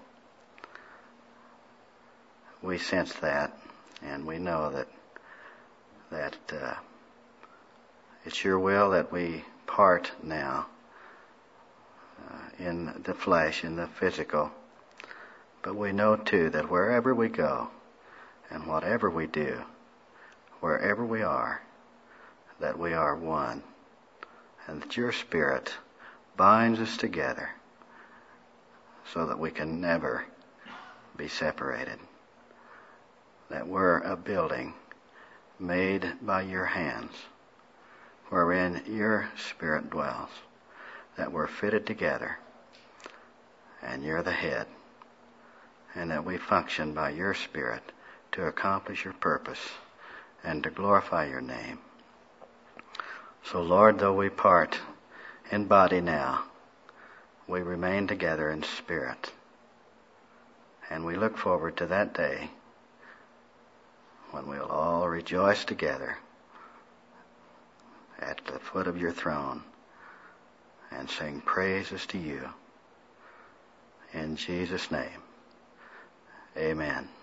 we sense that, and we know that that uh, it's your will that we part now uh, in the flesh, in the physical. But we know too that wherever we go and whatever we do, wherever we are, that we are one, and that your Spirit binds us together so that we can never be separated. That we're a building made by your hands, wherein your Spirit dwells, that we're fitted together, and you're the head, and that we function by your Spirit to accomplish your purpose and to glorify your name. So, Lord, though we part in body now, we remain together in spirit. And we look forward to that day when we'll all rejoice together at the foot of your throne and sing praises to you. In Jesus' name, amen.